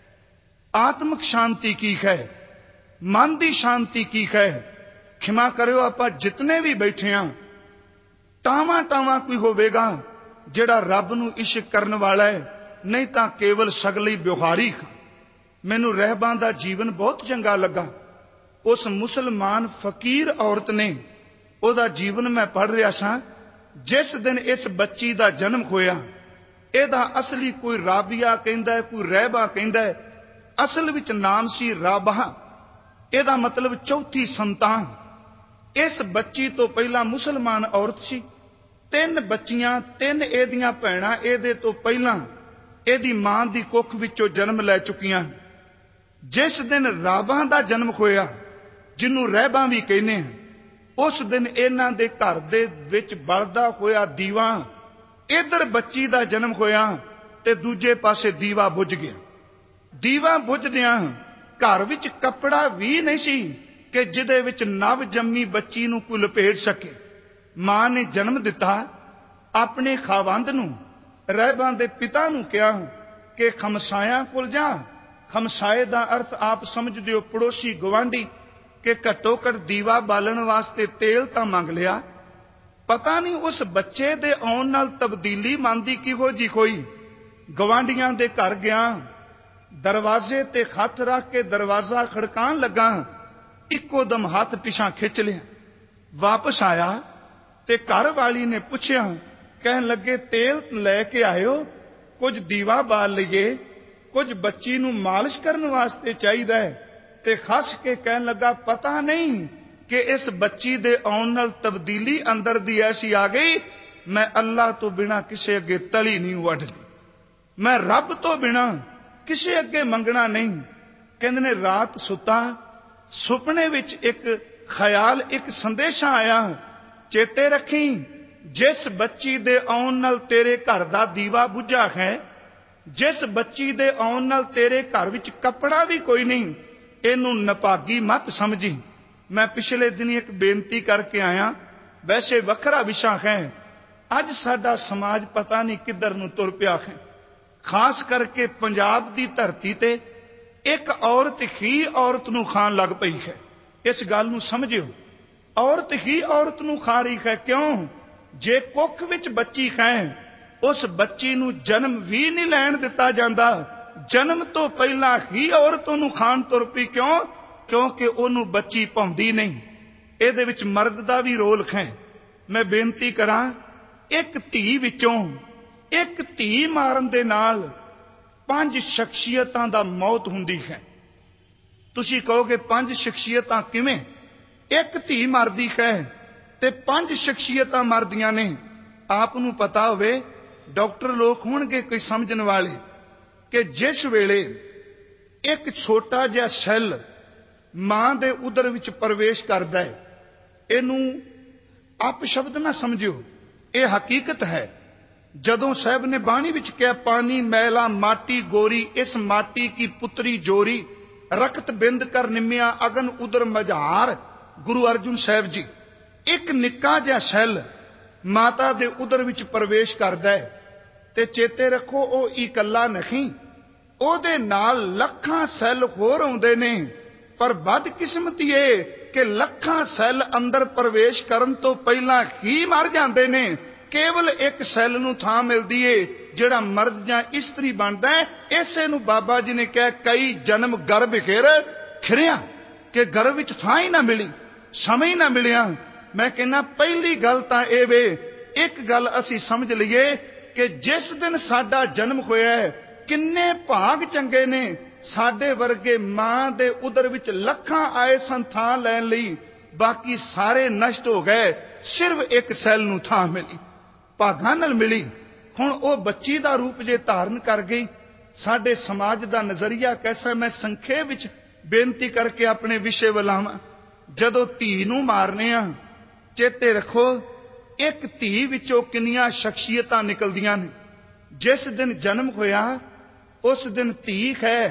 ਆਤਮਿਕ ਸ਼ਾਂਤੀ ਕੀ ਹੈ, ਮਨ ਦੀ ਸ਼ਾਂਤੀ ਕੀ ਹੈ। ਖਿਮਾ ਕਰਿਓ, ਆਪਾਂ ਜਿਤਨੇ ਵੀ ਬੈਠੇ ਹਾਂ, ਟਾਵਾਂ ਟਾਵਾਂ ਕੋਈ ਹੋਵੇਗਾ ਜਿਹੜਾ ਰੱਬ ਨੂੰ ਇਸ਼ਕ ਕਰਨ ਵਾਲਾ ਹੈ, ਨਹੀਂ ਤਾਂ ਕੇਵਲ ਸਗਲੀ ਵਿਵਹਾਰੀ। ਮੈਨੂੰ ਰਹਿਬਾਂ ਦਾ ਜੀਵਨ ਬਹੁਤ ਚੰਗਾ ਲੱਗਾ। ਉਸ ਮੁਸਲਮਾਨ ਫਕੀਰ ਔਰਤ ਨੇ, ਉਹਦਾ ਜੀਵਨ ਮੈਂ ਪੜ੍ਹ ਰਿਹਾ ਸਾਂ। ਜਿਸ ਦਿਨ ਇਸ ਬੱਚੀ ਦਾ ਜਨਮ ਹੋਇਆ, ਇਹਦਾ ਅਸਲੀ ਕੋਈ ਰਾਬੀਆ ਕਹਿੰਦਾ, ਕੋਈ ਰਹਿਬਾ ਕਹਿੰਦਾ, ਅਸਲ ਵਿੱਚ ਨਾਮ ਸੀ ਰਾਬਾ। ਇਹਦਾ ਮਤਲਬ ਚੌਥੀ ਸੰਤਾਨ। ਇਸ ਬੱਚੀ ਤੋਂ ਪਹਿਲਾਂ ਮੁਸਲਮਾਨ ਔਰਤ ਸੀ, ਤਿੰਨ ਬੱਚੀਆਂ, ਤਿੰਨ ਇਹਦੀਆਂ ਭੈਣਾਂ ਇਹਦੇ ਤੋਂ ਪਹਿਲਾਂ ਇਹਦੀ ਮਾਂ ਦੀ ਕੁੱਖ ਵਿੱਚੋਂ ਜਨਮ ਲੈ ਚੁੱਕੀਆਂ। ਜਿਸ ਦਿਨ ਰਾਬਾਂ ਦਾ ਜਨਮ ਹੋਇਆ, ਜਿਹਨੂੰ ਰਹਿਬਾਂ ਵੀ ਕਹਿੰਦੇ ਆ, ਉਸ ਦਿਨ ਇਹਨਾਂ ਦੇ ਘਰ ਦੇ ਵਿੱਚ ਬਲਦਾ ਹੋਇਆ ਦੀਵਾ, ਇਧਰ ਬੱਚੀ ਦਾ ਜਨਮ ਹੋਇਆ ਤੇ ਦੂਜੇ ਪਾਸੇ ਦੀਵਾ ਬੁਝ ਗਿਆ। ਦੀਵਾ ਬੁਝਦਿਆਂ ਘਰ ਵਿੱਚ ਕੱਪੜਾ ਵੀ ਨਹੀਂ ਸੀ ਕਿ ਜਿਹਦੇ ਵਿੱਚ ਨਵ ਜੰਮੀ ਬੱਚੀ ਨੂੰ ਕੋਈ ਲਪੇਟ ਸਕੇ। ਮਾਂ ਨੇ ਜਨਮ ਦਿੱਤਾ, ਆਪਣੇ ਖਾਵੰਦ ਨੂੰ, ਰਹਿਬਾਂ ਦੇ ਪਿਤਾ ਨੂੰ ਕਿਹਾ ਕਿ ਖਮਸਾਇਆਂ ਕੋਲ ਜਾ। ਖਮਸਾਏ ਦਾ ਅਰਥ ਆਪ ਸਮਝਦੇ ਹੋ, ਪੜੋਸੀ ਗਵਾਂਢੀ, ਕਿ ਘੱਟੋ ਘੱਟ ਦੀਵਾ ਬਾਲਣ ਵਾਸਤੇ ਤੇਲ ਤਾਂ ਮੰਗ ਲਿਆ। ਪਤਾ ਨਹੀਂ ਉਸ ਬੱਚੇ ਦੇ ਆਉਣ ਨਾਲ ਤਬਦੀਲੀ ਮਨ ਦੀ ਕਿਹੋ ਜੀ ਕੋਈ। ਗਵਾਂਢੀਆਂ ਦੇ ਘਰ ਗਿਆ, ਦਰਵਾਜ਼ੇ ਤੇ ਹੱਥ ਰੱਖ ਕੇ ਦਰਵਾਜ਼ਾ ਖੜਕਾਉਣ ਲੱਗਾ, ਇੱਕੋ ਦਮ ਹੱਥ ਪਿਛਾਂ ਖਿੱਚ ਲਿਆ। ਵਾਪਸ ਆਇਆ ਤੇ ਘਰ ਵਾਲੀ ਨੇ ਪੁੱਛਿਆ, ਕਹਿਣ ਲੱਗੇ ਤੇਲ ਲੈ ਕੇ ਆਇਓ, ਕੁਝ ਦੀਵਾ ਬਾਲ ਲਈਏ, ਕੁਝ ਬੱਚੀ ਨੂੰ ਮਾਲਿਸ਼ ਕਰਨ ਵਾਸਤੇ ਚਾਹੀਦਾ ਹੈ। ਤੇ ਖੱਸ ਕੇ ਕਹਿਣ ਲੱਗਾ, ਪਤਾ ਨਹੀਂ ਕਿ ਇਸ ਬੱਚੀ ਦੇ ਆਉਣ ਨਾਲ ਤਬਦੀਲੀ ਅੰਦਰ ਦੀ ਐਸੀ ਆ ਗਈ, ਮੈਂ ਅੱਲਾ ਤੋਂ ਬਿਨਾਂ ਕਿਸੇ ਅੱਗੇ ਤਲੀ ਨਹੀਂ ਵੱਢਦੀ, ਮੈਂ ਰੱਬ ਤੋਂ ਬਿਨਾਂ ਕਿਸੇ ਅੱਗੇ ਮੰਗਣਾ ਨਹੀਂ। ਕਹਿੰਦੇ ਨੇ ਰਾਤ ਸੁੱਤਾ, ਸੁਪਨੇ ਵਿੱਚ ਇੱਕ ਖਿਆਲ, ਇੱਕ ਸੰਦੇਸ਼ਾ ਆਇਆ, ਚੇਤੇ ਰੱਖੀ ਜਿਸ ਬੱਚੀ ਦੇ ਆਉਣ ਨਾਲ ਤੇਰੇ ਘਰ ਦਾ ਦੀਵਾ ਬੁਝਾ ਹੈ, ਜਿਸ ਬੱਚੀ ਦੇ ਆਉਣ ਨਾਲ ਤੇਰੇ ਘਰ ਵਿੱਚ ਕੱਪੜਾ ਵੀ ਕੋਈ ਨਹੀਂ, ਇਹਨੂੰ ਨਪਾਗੀ ਮਤ ਸਮਝੀ। ਮੈਂ ਪਿਛਲੇ ਦਿਨੀ ਇੱਕ ਬੇਨਤੀ ਕਰਕੇ ਆਇਆ, ਵੈਸੇ ਵੱਖਰਾ ਵਿਸ਼ਾ ਹੈ। ਅੱਜ ਸਾਡਾ ਸਮਾਜ ਪਤਾ ਨਹੀਂ ਕਿੱਧਰ ਨੂੰ ਤੁਰ ਪਿਆ ਹੈ। ਖਾਸ ਕਰਕੇ ਪੰਜਾਬ ਦੀ ਧਰਤੀ ਤੇ ਇੱਕ ਔਰਤ ਹੀ ਔਰਤ ਨੂੰ ਖਾਣ ਲੱਗ ਪਈ ਹੈ। ਇਸ ਗੱਲ ਨੂੰ ਸਮਝਿਓ, ਔਰਤ ਹੀ ਔਰਤ ਨੂੰ ਖਾ ਰਹੀ ਹੈ। ਕਿਉਂ? ਜੇ ਕੁੱਖ ਵਿੱਚ ਬੱਚੀ ਹੈ, ਉਸ ਬੱਚੀ ਨੂੰ ਜਨਮ ਵੀ ਨਹੀਂ ਲੈਣ ਦਿੱਤਾ ਜਾਂਦਾ, ਜਨਮ ਤੋਂ ਪਹਿਲਾਂ ਹੀ ਔਰਤ ਉਹਨੂੰ ਖਾਣ ਤੁਰ ਪਈ। ਕਿਉਂ? ਕਿਉਂਕਿ ਉਹਨੂੰ ਬੱਚੀ ਭਾਉਂਦੀ ਨਹੀਂ। ਇਹਦੇ ਵਿੱਚ ਮਰਦ ਦਾ ਵੀ ਰੋਲ ਹੈ। ਮੈਂ ਬੇਨਤੀ ਕਰਾਂ, ਇੱਕ ਧੀ ਵਿੱਚੋਂ ਇੱਕ ਧੀ ਮਾਰਨ ਦੇ ਨਾਲ ਪੰਜ ਸ਼ਖਸੀਅਤਾਂ ਦਾ ਮੌਤ ਹੁੰਦੀ ਹੈ। ਤੁਸੀਂ ਕਹੋਗੇ ਪੰਜ ਸ਼ਖਸੀਅਤਾਂ ਕਿਵੇਂ? ਇੱਕ ਧੀ ਮਰਦੀ ਹੈ ਤੇ ਪੰਜ ਸ਼ਖਸੀਅਤਾਂ ਮਰਦੀਆਂ ਨੇ। ਆਪ ਨੂੰ ਪਤਾ ਹੋਵੇ, ਡਾਕਟਰ ਲੋਕ ਹੋਣਗੇ ਕੋਈ ਸਮਝਣ ਵਾਲੇ, ਕਿ ਜਿਸ ਵੇਲੇ ਇੱਕ ਛੋਟਾ ਜਿਹਾ ਸੈੱਲ ਮਾਂ ਦੇ ਉਦਰ ਵਿੱਚ ਪ੍ਰਵੇਸ਼ ਕਰਦਾ ਹੈ, ਇਹਨੂੰ अपशब्द ना समझियो, ये हकीकत है। जदों साहब ने बाणी विच कहा पानी मैला माटी गोरी, इस माटी की पुत्री जोरी, रक्त बिंद कर निमिया अगन उदर मझार। गुरु अर्जुन साहब जी एक निक्का जिहा सैल माता दे उदर विच प्रवेश करदा है ते चेते रखो ओ इकल्ला नहीं, ओदे नाल लखां सैल होर आउंदे ने। पर बदकिस्मती है कि लखां सैल अंदर प्रवेश करन तो पहला ही मर जांदे ने। केवल एक सैल नूं थां मिलदी है जिहड़ा मर्द जां इस्त्री बनदा है। इसे नूं बाबा जी ने कहा कई जन्म गर्भ घेर खिरिया, कि गर्भ विच थां ही ना मिली, समय ही ना मिलिया। मैं कहना पहली गल तां इह वे, एक गल असीं समझ लईए कि जिस दिन साडा जन्म होया है किन्ने भाग चंगे ने, साडे वर्गे मां दे उदर विच लखां आए सन थां लैण लई, बाकी सारे नष्ट हो गए, सिर्फ एक सैल नूं थां मिली, भागां नाल मिली। हुण ओह बच्ची दा रूप जे धारण कर गई, साडे समाज दा नजरिया कैसा, मैं संखेप विच बेनती करके अपने विषय वलावां। जदों धी नूं मारने आ, चेते रखो एक धी विचों किन्नियां शख्सियतां निकलदियां ने। जिस दिन जन्म होया उस दिन धी है,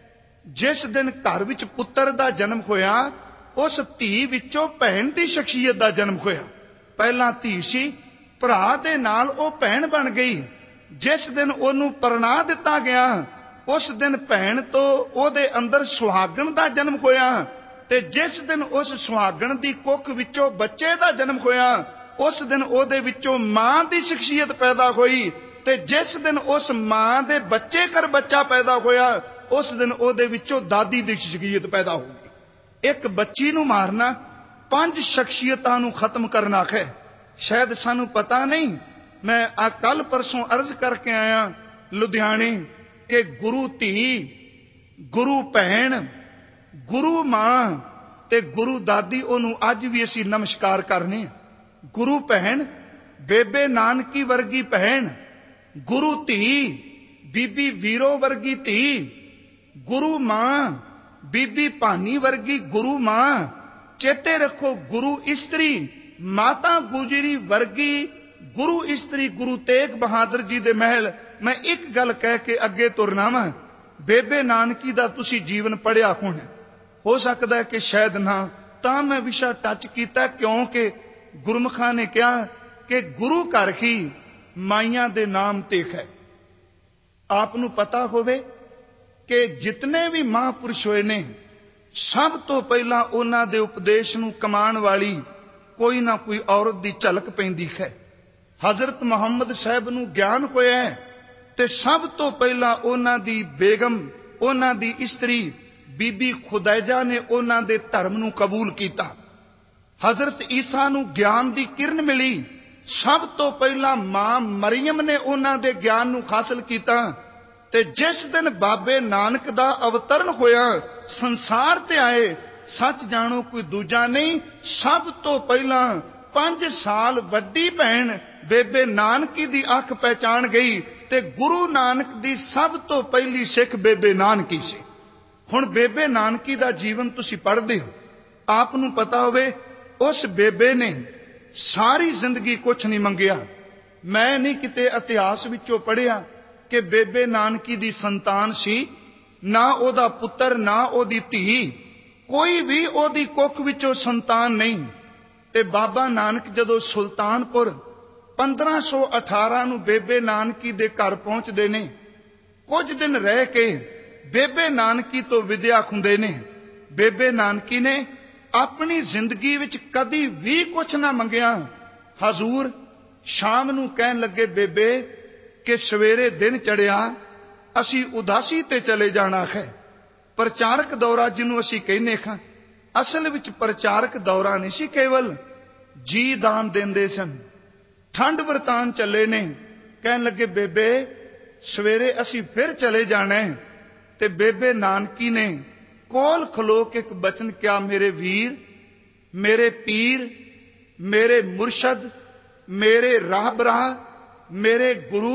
जिस दिन घर विच पुत्र दा जन्म होया उस धी विचों भैन दी शख्सियत दा जन्म होया। पहला धी सी, भरा दे नाल ओ भैन बन गई। जिस दिन ओनू परना दिता गया उस दिन भैन तो ओदे अंदर सुहागण दा जन्म होया, ते जिस दिन उस सुहागण दी कुख विचों बच्चे दा जन्म होया उस दिन ओदे विचों मां दी शख्सियत पैदा होई, ते जिस दिन उस मां दे बच्चे कर बच्चा पैदा होया उस दिन ओदे विचों दादी दी शख्सियत पैदा हो गई। एक बच्ची नूं मारना पंज शख्सियतां नूं खत्म करना है। शायद सानू पता नहीं, मैं आ कल परसों अर्ज करके आया लुधियाने कि गुरु धी, गुरु भैन, गुरु मां ते गुरु दादी, ओनू अज भी असीं नमस्कार करने। गुरु भैन बेबे नानकी वर्गी भैन, गुरु धी बीबी वीरो वर्गी धी, गुरु मां बीबी भानी वर्गी गुरु मां। चेते रखो गुरु इस्त्री माता गुजरी वर्गी गुरु इस्त्री गुरु तेग बहादुर जी दे महल। मैं एक गल कह के अगे तुरना वा, बेबे नानकी दा तुसी जीवन पढ़िया होना, हो सकता है कि शायद ना, तां मैं विषय टच किया क्योंकि गुरमुखां ने कहा कि गुरु घर ही माइयां दे नाम तेख है। आपनू पता होवे कि जितने भी महापुरुष होए ने सब तो पहला उन्हां दे उपदेश नूं कमान वाली कोई ना कोई औरत दी झलक पैंदी है। हजरत मुहम्मद साहब नूं ज्ञान होया है ते सब तो पहला उन्हां दी बेगम, उन्हां दी इस्त्री बीबी खुदैजा ने उन्हां दे धर्म नूं कबूल कीता। हजरत ईसा नूं ज्ञान दी किरण मिली, सब तो पहला मां मरियम ने उन्हां दे ज्ञान नूं हासिल कीता। ते जिस दिन बाबे नानक दा अवतरण होया संसार ते आए, सच जानो कोई दूजा नहीं, सब तो पहला पांच साल वड्डी भैन बेबे नानकी दी अख पहचान गई ते गुरु नानक दी सब तो पहली सिख बेबे नानकी सी। हुण बेबे नानकी दा जीवन तुसी पढ़दे हो, आप नूं पता होवे उस बेबे ने सारी जिंदगी कुछ नहीं मंगिया। मैं नहीं किते इतिहास विचों पढ़िया कि बेबे नानकी दी संतान सी, ना ओदा पुत्र ना ओदी धी, कोई भी ओदी कुख विचों संतान नहीं। ते बाबा नानक जदों सुल्तानपुर पंद्रह सौ अठारह नूं बेबे नानकी दे घर पहुंचदे ने, कुछ दिन रह के बेबे नानकी तो विद्या खुंदे ने। बेबे नानकी ने अपनी जिंदगी विच कदी भी कुछ ना मंगिया। हजूर शाम नूं कहन लगे बेबे कि सवेरे दिन चढ़िया, असी उदासी ते चले जाना है। प्रचारक दौरा जिन्हों असी कहने खां, असल विच प्रचारक दौरा नहीं सी, केवल जी दान देंदे सन। ठंड वरतान चले ने, कहन लगे बेबे सवेरे असी फिर चले जाना है। ते बेबे नानकी ने कोल खलो के एक बचन क्या, मेरे वीर, मेरे पीर, मेरे मुर्शद, मेरे राहबरा, मेरे गुरु,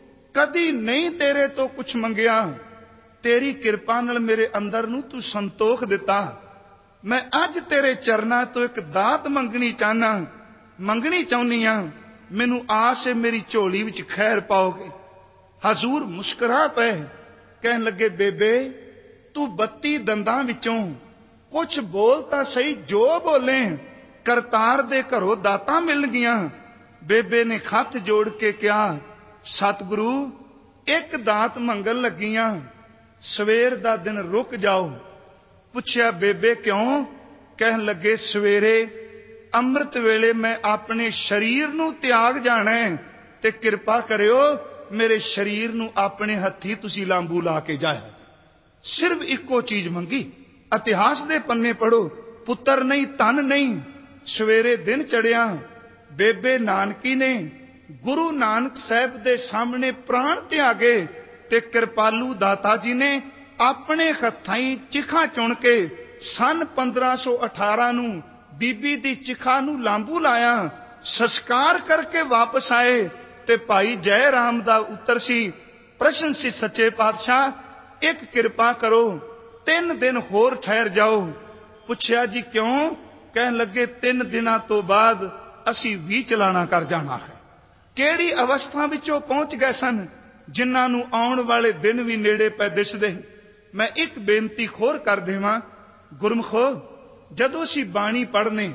कदी नहीं तेरे तो कुछ मंगिया, तेरी किरपा नाल मेरे अंदर नूं तू संतोख दिता। मैं अज तेरे चरना तो एक दात मंगनी चाहना, मंगनी चाहनी हां, मैनू आस है मेरी झोली विच खैर पाओगे। हजूर मुस्कुरा पे, कहन लगे बेबे तू बत्ती दंदां विचों कुछ बोल तां सही, जो बोले करतार दे घरों दातां मिलणगियां। बेबे ने हथ जोड़ के कहा सतगुरु एक दात मंगन लगियां, सवेर दा दिन रुक जाओ। पुछया बेबे क्यों? कहन लगे सवेरे अमृत वेले मैं अपने शरीर नू त्याग जाना है, ते किरपा करियो मेरे शरीर नू अपने हथी तुसी लांबू ला के जाया। सिर्फ इको चीज मंगी। इतिहास दे पन्ने पढ़ो, पुत्र नहीं धन नहीं। सवेरे दिन चढ़िया बेबे नानकी ने गुरु नानक साहब दे सामने प्राण त्यागे, ते कृपालू दाता जी ने अपने हथाई चिखा चुन के सन पंद्रह सौ अठारह नू बीबी दी चिखा नू लांबू लाया। संस्कार करके वापस आए ते भाई जय राम दा उत्तर सी, प्रश्न सी सच्चे पातशाह एक किरपा करो तीन दिन होर ठहर जाओ। पुछया जी क्यों? कहन लगे तीन दिनां तो बाद असी भी चलाना कर जाना है। केड़ी अवस्था विचों पहुंच गए सन जिन्हां नू आउण वाले दिन भी नेड़े पै दिसदे। मैं एक बेनती खोर कर देवां, गुरमुखो जदों असी बाणी पढ़ने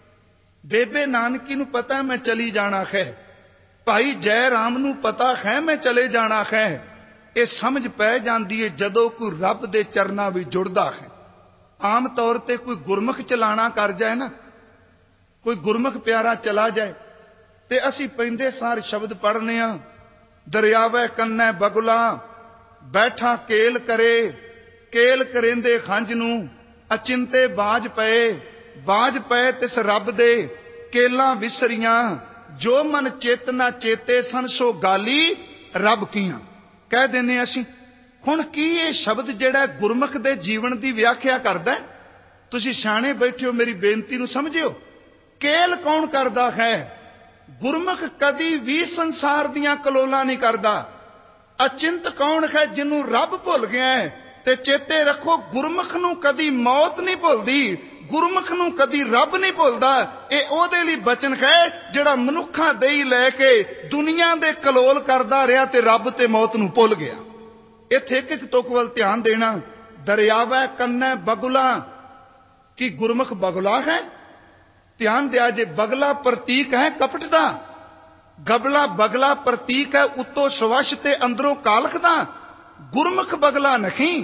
बेबे नानकी नू पता मैं चली जाना है, भाई जय राम नू पता है मैं चले जाना है। ये समझ पै जाती है जदों कोई रब दे चरना भी जुड़दा है। आम तौर ते कोई गुरमुख चलाना कर जाए ना, कोई गुरमुख प्यारा चला जाए ते असी पैंदे सार शब्द पढ़ने आ, दरियावे कन्ने बगुला बैठा केल करे, केल करेंदे खंज नू अचिंते बाज पए, बाज पए तिस रब दे केलां विसरियां, जो मन चेतना चेते सन सो गाली रब कीयां। कह देने असी हुण की ये शब्द जिहड़ा गुरमुख दे जीवन की व्याख्या करदा है? तुसी सियाणे बैठे हो, मेरी बेनती नू समझियो। केल कौन करदा है? गुरमुख कदी भी संसार दियां कलोलां नहीं करदा। अचिंत कौन है? जिन्हों रब भुल गया है। ते चेते रखो गुरमुख नू कदी मौत नहीं भुलदी, गुरमुख नू कदी रब नहीं भुलदा। ये ओहदे लई बचन है जिहड़ा मनुखा देई लैके दुनिया दे कलोल करदा रहा ते रब ते मौत नू भुल गया। इत्थे एक एक तुक वल ध्यान देना। दरियावे कन्ने बगुला, की गुरमुख बगुला है? ध्यान दिया जे बगला प्रतीक है कपट दा, गबला बगला प्रतीक है उत्तों स्वश ते अंदरों कालख दा, गुरमुख बगला नहीं।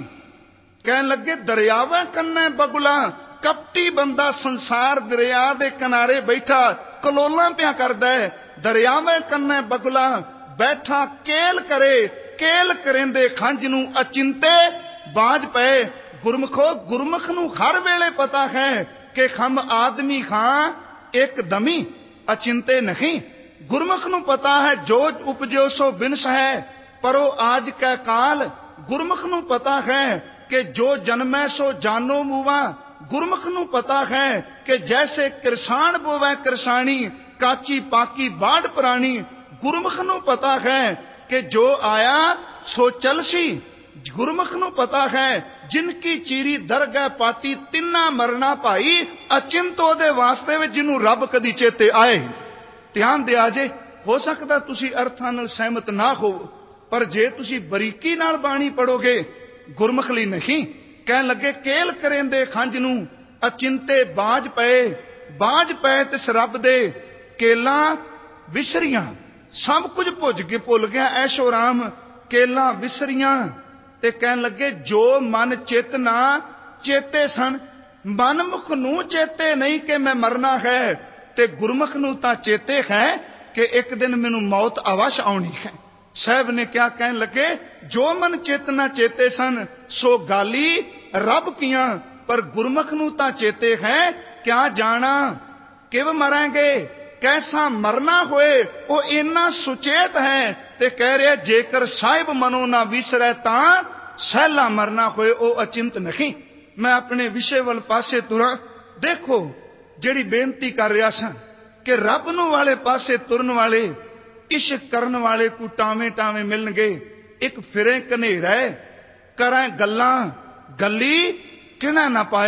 कहन लगे दरियावे कन्ने बगुला, कपटी बंदा संसार दरिया दे किनारे बैठा कलोलां पिया करदा है। दरियावे कन्ने बगुला बैठा केल करे, केल करेंदे खंज नू अचिंते बाज पए। गुरमुखो गुरमुख नू हर वेले पता है कि हम आदमी खां एक दमी, अचिंते नहीं। गुरमुख नू पता है जो उपजो सो बिनस है, परो आज कै काल। गुरमुख नू पता है कि जो जन्मै सो जानो मूवा। गुरमुख नू पता है कि जैसे किरसान बोवै किरसानी, काची पाकी बाढ़ प्राणी। गुरमुख नू पता है कि जो आया सो चलसी। गुरमुख नू पता है जिनकी चीरी दरगह पाटी तिन्ना मरना भाई, अचिंत ओहदे वास्ते वे जिन्हों रब कदी चेते आए। ध्यान दिया जे, हो सकदा तुसी अर्थां नाल सहमत ना हो, पर जे तुसी बरीकी नाल बाणी पढ़ोगे गुरमुख लई नहीं। कहन लगे केल करेंदे खंज नू अचिंते बाज पए, बाज पए तिस रब दे केलां विसरियां। सब कुछ भुज के भुल गया ऐशो राम, केलां विसरियां। ते कहन लगे जो मन चेतना चेते सन, मनमुख नू चेते नहीं कि मैं मरना है, ते गुरमुख नू तां चेते है कि एक दिन मैनू मौत अवश्य आउणी है। साहब ने क्या कहन लगे जो मन चेतना चेते सन सो गाली रब कियां, पर गुरमुख नू तां चेते है क्या जाना किव मरांगे, कैसा मरना होए वो इन्ना सुचेत है। ते कह रहा जेकर साहिब मनो ना विसरै तां सहला मरना होए वो अचिंत नहीं। मैं अपने विषय वाल पासे तुरा। देखो जिहड़ी बेनती कर रहा सा कि रब नू वाले पासे तुरन वाले, इश्क करन वाले को टावे टावे मिलणगे। एक फिरे कनेरा करें गल्लां गली किना ना पाया,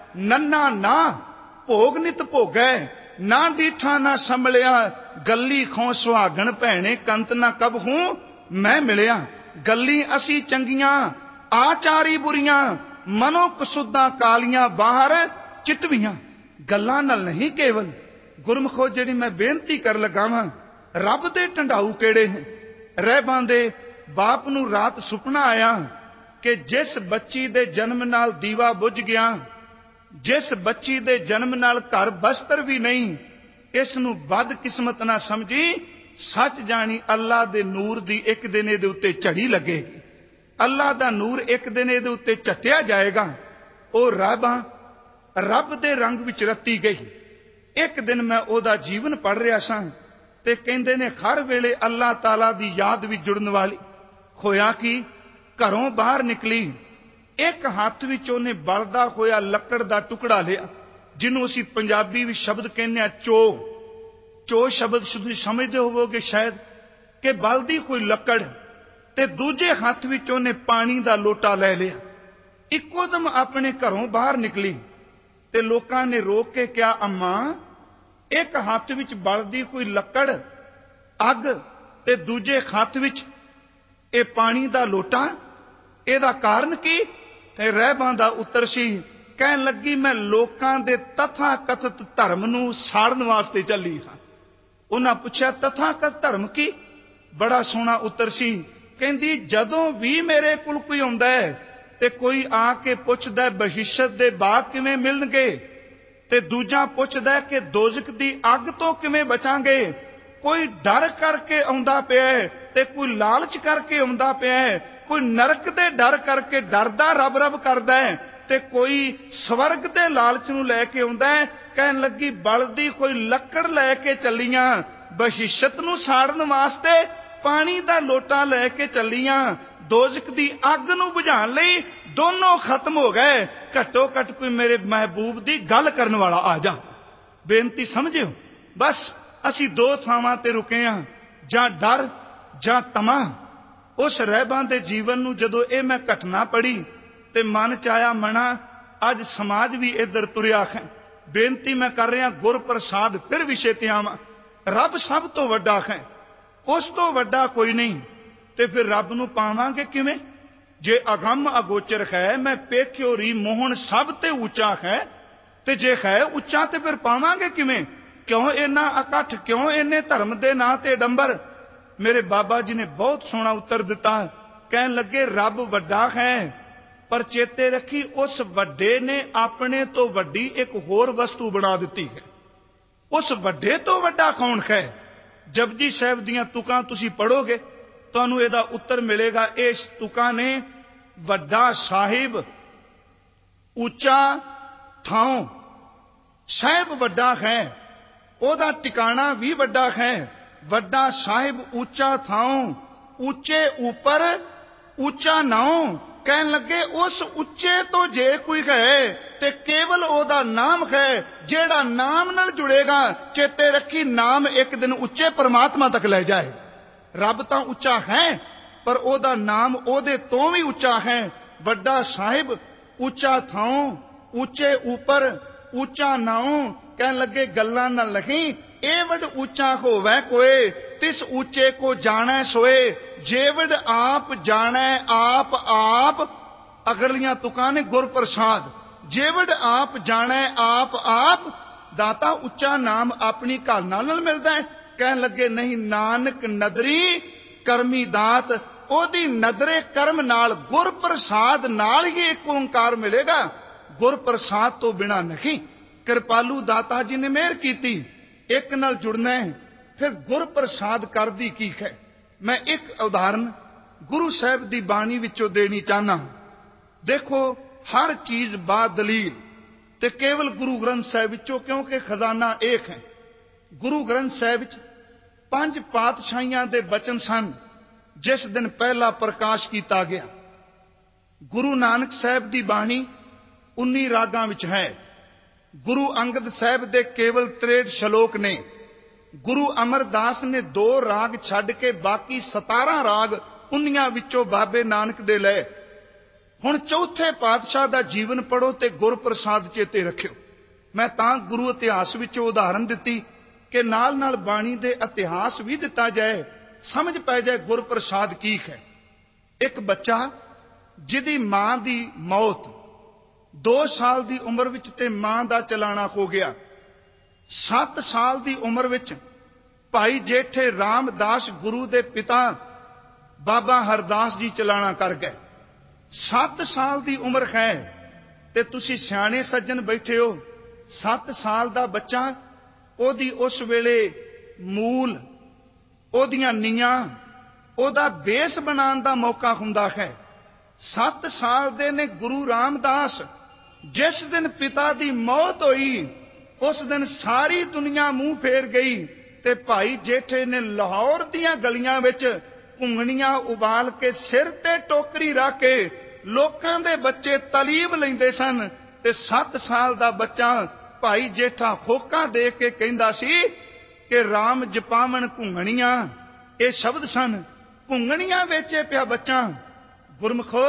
नन्ना ना भोग नित भोगै, ना डीठा ना संभलिया, गली खो सुहागण भैणे कंत ना कब हूं मैं मिलिया। गली असी चंगियां आचारी बुरियां, मनो कसूदा कालियां बाहर चितवियां। गल्लां नाल नहीं केवल गुरमुखो जिहड़ी मैं बेनती कर लगा वां, रब दे ढंडाऊ केड़े रहबां दे बाप नूं रात सुपना आया कि जिस बच्ची दे जन्म नाल दीवा बुझ गया, जिस बच्ची दे जन्म नाल घर बस्तर भी नहीं, इस नूं बदकिस्मत ना समझी, सच जानी अल्लाह दे नूर दी एक दिन इहदे उत्ते झड़ी लगेगी, अल्लाह दा नूर एक दिन इहदे उत्ते झट्टिया जाएगा। ओ रहबां रब दे रंग विच रत्ती गई। एक दिन मैं ओदा जीवन पढ़ रहा सां ते कहंदे ने हर वेले अल्लाह ताला दी याद विच जुड़न वाली। होया कि घरों बाहर निकली, एक हत्थ विच ओहने बलदा होया लकड़ दा टुकड़ा लिया, जिन्हों असीं पंजाबी विच शब्द कहने आ चो। चो शब्द तुसीं समझदे होवोगे शायद कि बलदी कोई लकड़, ते दूजे हत्थ विच ओहने पानी दा लोटा ले लिया। इक्को दम अपने घरों बाहर निकली ते लोकां ने रोक के क्या अम्मा, एक हत्थ विच बलदी कोई लकड़ अग ते दूजे हत्थ विच ए पानी दा लोटा, एदा कारण की? ते रहबां दा उत्तर सी, कहन लगी मैं लोकां दे तथा कथित धर्म नूं साड़न वास्ते चली हां। उन्हां पुछया तथा कथित धर्म की? बड़ा सोहना उत्तर सी, कहंदी जदों भी मेरे कोल कोई आउंदा है ते कोई आके पुछदा बहिश्त दे बाग किवें मिलणगे, ते दूजा पुछदा कि दोजक दी अग तो किवें बचांगे। कोई डर करके आउंदा पिया है ते कोई लालच करके आउंदा पिया है, कोई नरक दे डर करके डरदा रब रब करदा है, ते कोई स्वर्ग दे लालच नूं लैके आउंदा है। कहन लगी बलदी कोई लकड़ लैके चलियां, बहिश्त नूं साड़न वास्ते पानी दा लोटा लैके चलियां, दोजक दी अग नूं बुझाण लई दोनों खत्म हो गए। घट्टो घट कोई मेरे महबूब दी गल करन वाला आ जा। बेनती समझियो, बस असी दो थावां ते रुके हां, जां डर जां तमा। उस रहबां दे जीवन नूं जदों ए मैं घटना पढ़ी ते मन च आया मना अज समाज भी इधर तुरिया है। बेनती मैं कर रहा गुर प्रसाद फिर विषय ते आवां। रब सब तो वड्डा है, उस तो वड्डा कोई नहीं, ते फिर रब नूं पावांगे किवें? जे अगम अगोचर है, मैं पेख्यो री मोहन सब ते ऊंचा है, ते जे है ऊंचा ते फिर पावांगे किवें? क्यों इन्ना इकट्ठ, क्यों इन्ने धर्म दे नां ते डंबर? मेरे बाबा जी ने बहुत सोहना उत्तर दिता। कहन लगे रब वड्डा है, पर चेते रखी उस वड्डे ने अपने तो वड्डी एक होर वस्तु बना दिती है। उस वड्डे तो वड्डा कौन है? जपजी साहिब दीयां तुकां तुसीं पढ़ोगे तुहानूं इहदा उत्तर मिलेगा। इस तुकां ने वड्डा साहिब, उच्चा थां, साहिब वड्डा है, ओदा टिकाणा भी वड्डा है। वड्डा साहिब ऊंचा थां, ऊंचे ऊपर ऊंचा नाम। कहन लगे उस उच्चे तो जे कोई है ते केवल ओदा नाम है, जेड़ा नाम नाल जुड़ेगा। चेते रखी नाम एक दिन उच्चे परमात्मा तक ले जाए। रब तां उच्चा है, पर ओदा नाम ओदे तो भी उच्चा है। वड्डा साहिब, ऊंचा थां, ऊंचे ऊपर ऊंचा नाम। कहन लगे गल्लां ना लही, एवड ऊंचा होवे कोई, तिस ऊंचे को जाने सोए। जेवड आप जाने आप आप, अगलियां तुकां ने गुर प्रसाद। जेवड आप जाने आप आप, दाता उच्चा नाम अपनी घाल नाल मिलदा है। कहन लगे नहीं, नानक नदरी करमी दात, ओदी नदरे कर्म नाल गुर प्रसाद नाल ही एक ओंकार मिलेगा, गुर प्रसाद तो बिना नहीं। कृपालू दाता जी ने मेहर कीती, एक नाल जुड़ना है। फिर गुर प्रसाद करदी की है? मैं एक उदाहरण गुरु साहिब दी बाणी विचों देनी चाहना। देखो हर चीज बा दलील, ते केवल गुरु ग्रंथ साहिब विचों, क्योंकि खजाना एक है। गुरु ग्रंथ साहिब विच पंज पातशाहियां दे बचन सन, जिस दिन पहला प्रकाश किया गया। गुरु नानक साहिब दी बाणी उन्नी रागां विच है। गुरु अंगद साहिब दे केवल त्रेठ श्लोक ने। गुरु अमरदास ने दो राग छड्ड के बाकी सतारा राग उन्नियां विचों बाबे नानक दे लए। ਹੁਣ ਚੌਥੇ ਪਾਤਸ਼ਾਹ ਦਾ ਜੀਵਨ ਪੜੋ ਤੇ ਗੁਰਪ੍ਰਸਾਦ ਚੇਤੇ ਰੱਖਿਓ। ਮੈਂ ਤਾਂ ਗੁਰੂ ਇਤਿਹਾਸ ਵਿੱਚੋਂ ਉਦਾਹਰਨ ਦਿੱਤੀ ਕਿ ਨਾਲ ਨਾਲ ਬਾਣੀ ਦੇ ਇਤਿਹਾਸ ਵੀ ਦਿੱਤਾ ਜਾਏ, ਸਮਝ ਪੈ ਜਾਏ ਗੁਰਪ੍ਰਸਾਦ ਕੀ ਹੈ। ਇੱਕ ਬੱਚਾ ਜਿਹਦੀ ਮਾਂ ਦੀ ਮੌਤ ਦੋ ਸਾਲ ਦੀ ਉਮਰ ਵਿੱਚ ਤੇ ਮਾਂ ਦਾ ਚਲਾਣਾ ਹੋ ਗਿਆ। ਸੱਤ ਸਾਲ ਦੀ ਉਮਰ ਵਿੱਚ ਭਾਈ ਜੇਠੇ ਰਾਮਦਾਸ ਗੁਰੂ ਦੇ ਪਿਤਾ ਬਾਬਾ ਹਰਦਾਸ ਜੀ ਚਲਾਣਾ ਕਰ ਗਏ। ਸੱਤ ਸਾਲ ਦੀ ਉਮਰ ਹੈ ਤੇ ਤੁਸੀਂ ਸਿਆਣੇ ਸੱਜਣ ਬੈਠੇ ਹੋ। ਸੱਤ ਸਾਲ ਦਾ ਬੱਚਾ, ਉਹਦੀ ਉਸ ਵੇਲੇ ਮੂਲ, ਉਹਦੀਆਂ ਨੀਆਂ, ਉਹਦਾ ਬੇਸ ਬਣਾਉਣ ਦਾ ਮੌਕਾ ਹੁੰਦਾ ਹੈ। ਸੱਤ ਸਾਲ ਦੇ ਨੇ ਗੁਰੂ ਰਾਮਦਾਸ। ਜਿਸ ਦਿਨ ਪਿਤਾ ਦੀ ਮੌਤ ਹੋਈ ਉਸ ਦਿਨ ਸਾਰੀ ਦੁਨੀਆ ਮੂੰਹ ਫੇਰ ਗਈ ਤੇ ਭਾਈ ਜੇਠੇ ਨੇ ਲਾਹੌਰ ਦੀਆਂ ਗਲੀਆਂ ਵਿੱਚ ਘੁੰਗਣੀਆਂ ਉਬਾਲ ਕੇ ਸਿਰ ਤੇ ਟੋਕਰੀ ਰੱਖ ਕੇ ਲੋਕਾਂ ਦੇ ਬੱਚੇ ਤਲੀਬ ਲੈਂਦੇ ਸਨ। ਤੇ ਸੱਤ ਸਾਲ ਦਾ ਬੱਚਾ ਭਾਈ ਜੇਠਾ ਹੋਕਾਂ ਦੇ ਕੇ ਕਹਿੰਦਾ ਸੀ ਕਿ ਰਾਮ ਜਪਾਵਣ ਘੁੰਗਣੀਆਂ, ਇਹ ਸ਼ਬਦ ਸਨ। ਘੁੰਗਣੀਆਂ ਵੇਚੇ ਪਿਆ ਬੱਚਾ। ਗੁਰਮਖੋ,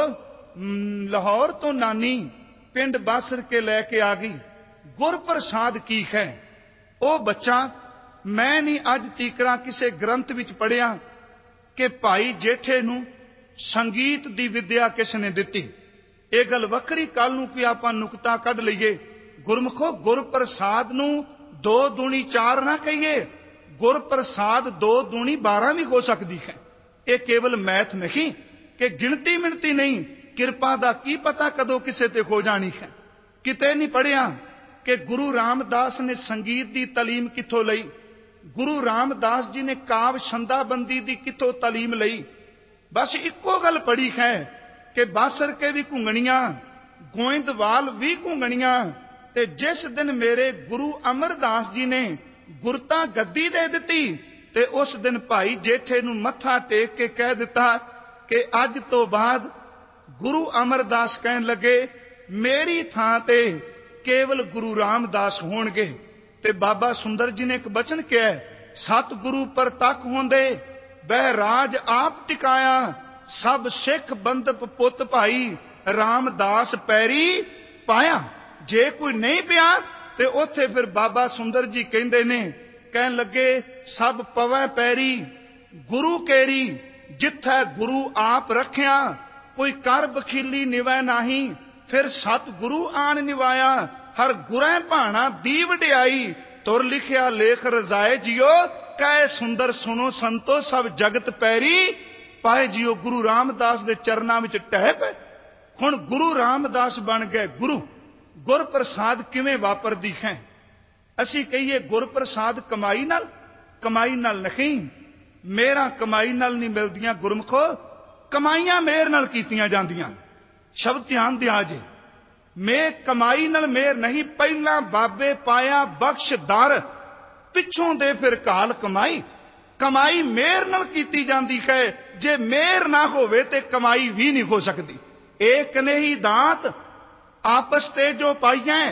ਲਾਹੌਰ ਤੋਂ ਨਾਨੀ ਪਿੰਡ ਬਾਸਰ ਕੇ ਲੈ ਕੇ ਆ ਗਈ। ਗੁਰਪ੍ਰਸਾਦ ਕੀ ਹੈ? ਉਹ ਬੱਚਾ, ਮੈਂ ਨਹੀਂ ਅੱਜ ਤੀਕਰਾਂ ਕਿਸੇ ਗ੍ਰੰਥ ਵਿੱਚ ਪੜ੍ਹਿਆ ਕਿ ਭਾਈ ਜੇਠੇ ਨੂੰ ਸੰਗੀਤ ਦੀ ਵਿਦਿਆ ਕਿਸ ਨੇ ਦਿੱਤੀ। ਇਹ ਗੱਲ ਵੱਖਰੀ, ਕੱਲ ਨੂੰ ਕੋਈ ਆਪਾਂ ਨੁਕਤਾ ਕੱਢ ਲਈਏ। ਗੁਰਮਖੋ, ਗੁਰਪ੍ਰਸਾਦ ਨੂੰ ਦੋ ਦੂਣੀ ਚਾਰ ਨਾ ਕਹੀਏ। ਗੁਰਪ੍ਰਸਾਦ ਦੋ ਦੂਣੀ ਬਾਰਾਂ ਵੀ ਹੋ ਸਕਦੀ ਹੈ। ਇਹ ਕੇਵਲ ਮੈਥ ਨਹੀਂ ਕਿ ਗਿਣਤੀ ਮਿਣਤੀ ਨਹੀਂ। ਕਿਰਪਾ ਦਾ ਕੀ ਪਤਾ ਕਦੋਂ ਕਿਸੇ ਤੇ ਹੋ ਜਾਣੀ ਹੈ। ਕਿਤੇ ਨਹੀਂ ਪੜ੍ਹਿਆ ਕਿ ਗੁਰੂ ਰਾਮਦਾਸ ਨੇ ਸੰਗੀਤ ਦੀ ਤਾਲੀਮ ਕਿੱਥੋਂ ਲਈ। ਗੁਰੂ ਰਾਮਦਾਸ ਜੀ ਨੇ ਕਾਵ ਛੰਦਾਬੰਦੀ ਦੀ ਕਿੱਥੋਂ ਤਾਲੀਮ ਲਈ। ਬਸ ਇੱਕੋ ਗੱਲ ਪੜ੍ਹੀ ਹੈ ਕਿ ਬਾਸਰ ਕੇ ਵੀ ਘੁੰਗਣੀਆਂ, ਗੋਇੰਦਵਾਲ ਵੀ ਘੁੰਗਣੀਆਂ। ਤੇ ਜਿਸ ਦਿਨ ਮੇਰੇ ਗੁਰੂ ਅਮਰਦਾਸ ਜੀ ਨੇ ਗੁਰਤਾ ਗੱਦੀ ਦੇ ਦਿੱਤੀ ਤੇ ਉਸ ਦਿਨ ਭਾਈ ਜੇਠੇ ਨੂੰ ਮੱਥਾ ਟੇਕ ਕੇ ਕਹਿ ਦਿੱਤਾ ਕਿ ਅੱਜ ਤੋਂ ਬਾਅਦ ਗੁਰੂ ਅਮਰਦਾਸ ਕਹਿਣ ਲੱਗੇ ਮੇਰੀ ਥਾਂ ਤੇ ਕੇਵਲ ਗੁਰੂ ਰਾਮਦਾਸ ਹੋਣਗੇ। ਤੇ ਬਾਬਾ ਸੁੰਦਰ ਜੀ ਨੇ ਇੱਕ ਬਚਨ ਕਿਹਾ, ਸਤਿਗੁਰੂ ਪ੍ਰਤੱਖ ਹੁੰਦੇ ਬਹਿ ਰਾਜ ਆਪ ਟਿਕਾਇਆ, ਸਭ ਸਿੱਖ ਬੰਦਪ ਪੁੱਤ ਭਾਈ ਰਾਮਦਾਸ ਪੈਰੀ ਪਾਇਆ। ਜੇ ਕੋਈ ਨਹੀਂ ਪਿਆ ਤੇ ਉੱਥੇ ਫਿਰ ਬਾਬਾ ਸੁੰਦਰ ਜੀ ਕਹਿੰਦੇ ਨੇ, ਕਹਿਣ ਲੱਗੇ ਸਭ ਪਵੈ ਪੈਰੀ ਗੁਰੂ ਕੇਰੀ, ਜਿੱਥੈ ਗੁਰੂ ਆਪ ਰੱਖਿਆ ਕੋਈ ਕਰ ਬਖੀਲੀ ਨਿਵੈ ਨਾਹੀ। ਫਿਰ ਸਤਿਗੁਰੂ ਆਣ ਨਿਵਾਇਆ ਹਰ ਗੁਰੈ ਭਾਣਾ ਦੀ ਵਡਿਆਈ, ਤੁਰ ਲਿਖਿਆ ਲੇਖ ਰਜ਼ਾਏ ਜਿਓ ਕਹੇ ਸੁੰਦਰ ਸੁਣੋ ਸੰਤੋ ਸਭ ਜਗਤ ਪੈਰੀ ਪਾਏ ਜਿਓ। ਗੁਰੂ ਰਾਮਦਾਸ ਦੇ ਚਰਨਾਂ ਵਿੱਚ ਟਹਿ ਪਏ। ਹੁਣ ਗੁਰੂ ਰਾਮਦਾਸ ਬਣ ਗਏ ਗੁਰੂ। ਗੁਰਪ੍ਰਸਾਦ ਕਿਵੇਂ ਵਾਪਰਦੀ ਹੈ? ਅਸੀਂ ਕਹੀਏ ਗੁਰਪ੍ਰਸਾਦ ਕਮਾਈ ਨਾਲ, ਕਮਾਈ ਨਾਲ ਨਹੀਂ। ਮੇਰਾ ਕਮਾਈ ਨਾਲ ਨਹੀਂ ਮਿਲਦੀਆਂ ਗੁਰਮਖੋ, ਕਮਾਈਆਂ ਮੇਰ ਨਾਲ ਕੀਤੀਆਂ ਜਾਂਦੀਆਂ। ਸ਼ਬਦ ਧਿਆਨ ਦਿਆ ਜੇ, ਮੇ ਕਮਾਈ ਨਾਲ ਮੇਰ ਨਹੀਂ। ਪਹਿਲਾਂ ਬਾਬੇ ਪਾਇਆ ਬਖਸ਼ਦਾਰ, ਪਿੱਛੋਂ ਦੇ ਫਿਰ ਕਾਲ ਕਮਾਈ। ਕਮਾਈ ਮੇਰ ਨਾਲ ਕੀਤੀ ਜਾਂਦੀ ਹੈ। ਜੇ ਮੇਰ ਨਾ ਹੋਵੇ ਤੇ ਕਮਾਈ ਵੀ ਨਹੀਂ ਹੋ ਸਕਦੀ। ਏਕ ਨੇ ਹੀ ਦਾਤ ਆਪਸ ਤੇ ਜੋ ਪਾਈਐ।